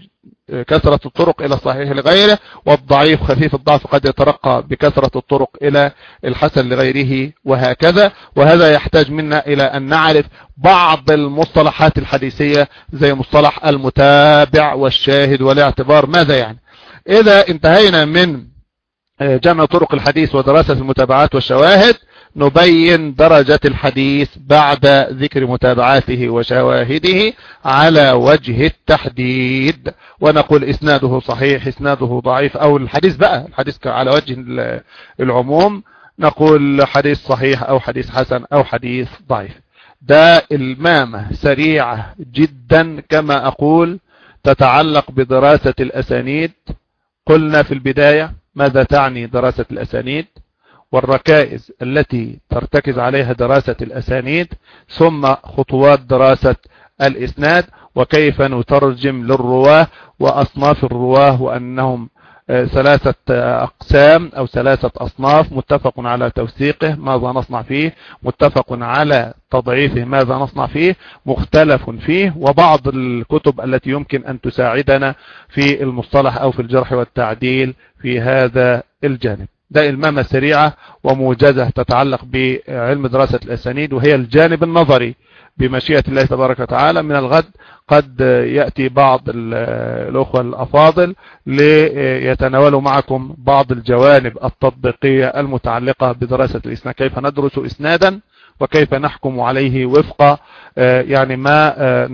بكثرة الطرق إلى الصحيح لغيره، والضعيف خفيف الضعف قد يترقى بكثرة الطرق إلى الحسن لغيره، وهكذا. وهذا يحتاج منا إلى أن نعرف بعض المصطلحات الحديثية زي مصطلح المتابع والشاهد والاعتبار. ماذا يعني؟ إذا انتهينا من جمع طرق الحديث ودراسة المتابعات والشواهد، نبين درجة الحديث بعد ذكر متابعاته وشواهده على وجه التحديد، ونقول إسناده صحيح، إسناده ضعيف، أو الحديث بقى الحديث على وجه العموم، نقول حديث صحيح أو حديث حسن أو حديث ضعيف. ده المامة سريعة جدا كما أقول تتعلق بدراسة الأسانيد. قلنا في البداية ماذا تعني دراسة الأسانيد، والركائز التي ترتكز عليها دراسة الأسانيد، ثم خطوات دراسة الإسناد، وكيف نترجم للرواه وأصناف الرواه، وأنهم ثلاثة أقسام أو ثلاثة أصناف، متفق على توثيقه ماذا نصنع فيه، متفق على تضعيفه ماذا نصنع فيه، مختلف فيه، وبعض الكتب التي يمكن أن تساعدنا في المصطلح أو في الجرح والتعديل في هذا الجانب. ده المامة سريعة وموجزة تتعلق بعلم دراسة الأسانيد، وهي الجانب النظري بمشيئة الله تبارك وتعالى. من الغد قد يأتي بعض الأخوة الأفاضل ليتناولوا معكم بعض الجوانب التطبيقية المتعلقة بدراسة الإسناد، كيف ندرس إسنادا وكيف نحكم عليه وفق يعني ما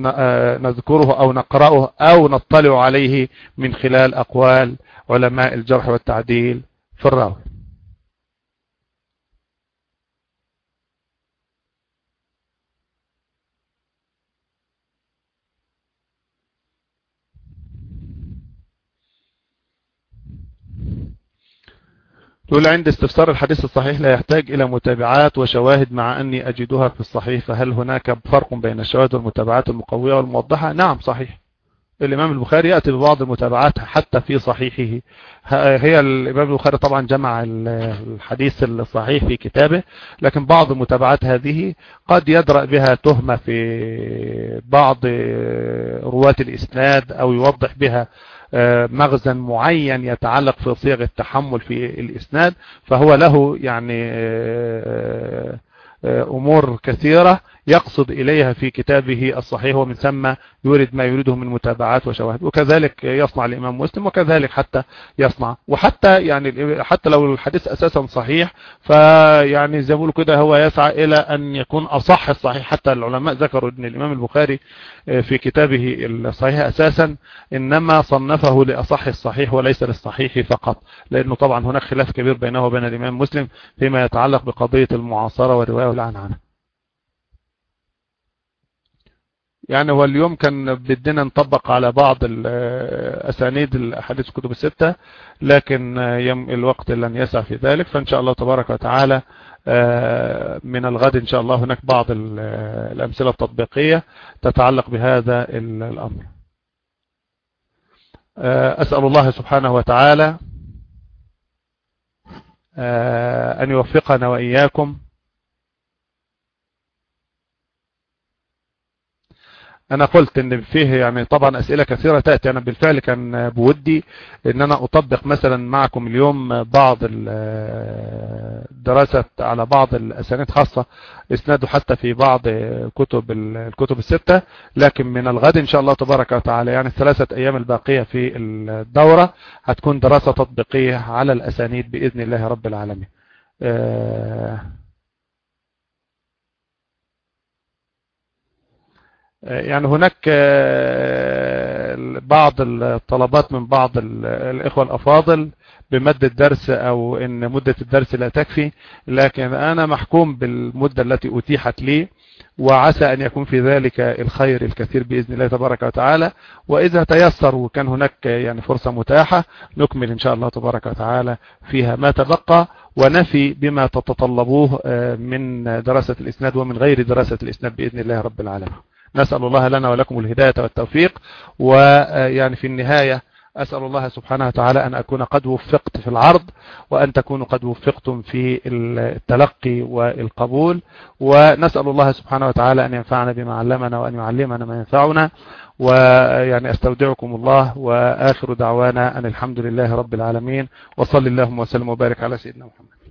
نذكره أو نقرأه أو نطلع عليه من خلال أقوال علماء الجرح والتعديل في الراوي. تقول عند استفسار الحديث الصحيح لا يحتاج إلى متابعات وشواهد مع أني أجدها في الصحيح، فهل هناك فرق بين الشواهد والمتابعات المقوية والموضحة؟ نعم صحيح. الإمام البخاري يأتي ببعض المتابعات حتى في صحيحه. هي الإمام البخاري طبعا جمع الحديث الصحيح في كتابه، لكن بعض المتابعات هذه قد يدرأ بها تهمة في بعض رواة الإسناد، أو يوضح بها مغزى معين يتعلق في صيغ التحمل في الإسناد، فهو له يعني أمور كثيرة يقصد إليها في كتابه الصحيح، ومن ثم يورد ما يريده من متابعات وشواهد. وكذلك يصنع الإمام مسلم، وكذلك حتى يصنع، وحتى يعني حتى لو الحديث أساسا صحيح، فيعني زي ما بيقولوا كده هو يسعى إلى أن يكون أصح الصحيح. حتى العلماء ذكروا أن الإمام البخاري في كتابه الصحيح أساسا إنما صنفه لأصح الصحيح وليس للصحيح فقط، لأنه طبعا هناك خلاف كبير بينه وبين الإمام مسلم فيما يتعلق بقضية المعاصرة والرواية والعنعنة. يعني هو اليوم كان بدنا نطبق على بعض الأسانيد الأحاديث الكتب الستة، لكن الوقت لن يسع في ذلك، فإن شاء الله تبارك وتعالى من الغد إن شاء الله هناك بعض الأمثلة التطبيقية تتعلق بهذا الأمر. أسأل الله سبحانه وتعالى أن يوفقنا وإياكم. أنا قلت إن فيه يعني طبعا أسئلة كثيرة تأتي. أنا بالفعل كان بودي إن أنا أطبق مثلا معكم اليوم بعض الدراسة على بعض الأسانيد، خاصة إسناده حتى في بعض كتب الكتب الستة، لكن من الغد إن شاء الله تبارك وتعالى يعني الثلاثة أيام الباقية في الدورة هتكون دراسة تطبيقية على الأسانيد بإذن الله رب العالمين. يعني هناك بعض الطلبات من بعض الإخوة الأفاضل بمد الدرس، أو إن مدة الدرس لا تكفي، لكن أنا محكوم بالمدة التي أتيحت لي، وعسى أن يكون في ذلك الخير الكثير بإذن الله تبارك وتعالى. وإذا تيسر وكان هناك يعني فرصة متاحة نكمل إن شاء الله تبارك وتعالى فيها ما تبقى، ونفي بما تتطلبوه من دراسة الإسناد ومن غير دراسة الإسناد بإذن الله رب العالمين. نسأل الله لنا ولكم الهداية والتوفيق. ويعني في النهاية أسأل الله سبحانه وتعالى أن أكون قد وفقت في العرض، وأن تكونوا قد وفقتم في التلقي والقبول. ونسأل الله سبحانه وتعالى أن ينفعنا بما علمنا وأن يعلمنا ما ينفعنا. ويعني أستودعكم الله، وآخر دعوانا أن الحمد لله رب العالمين، وصل اللهم وسلم وبارك على سيدنا محمد.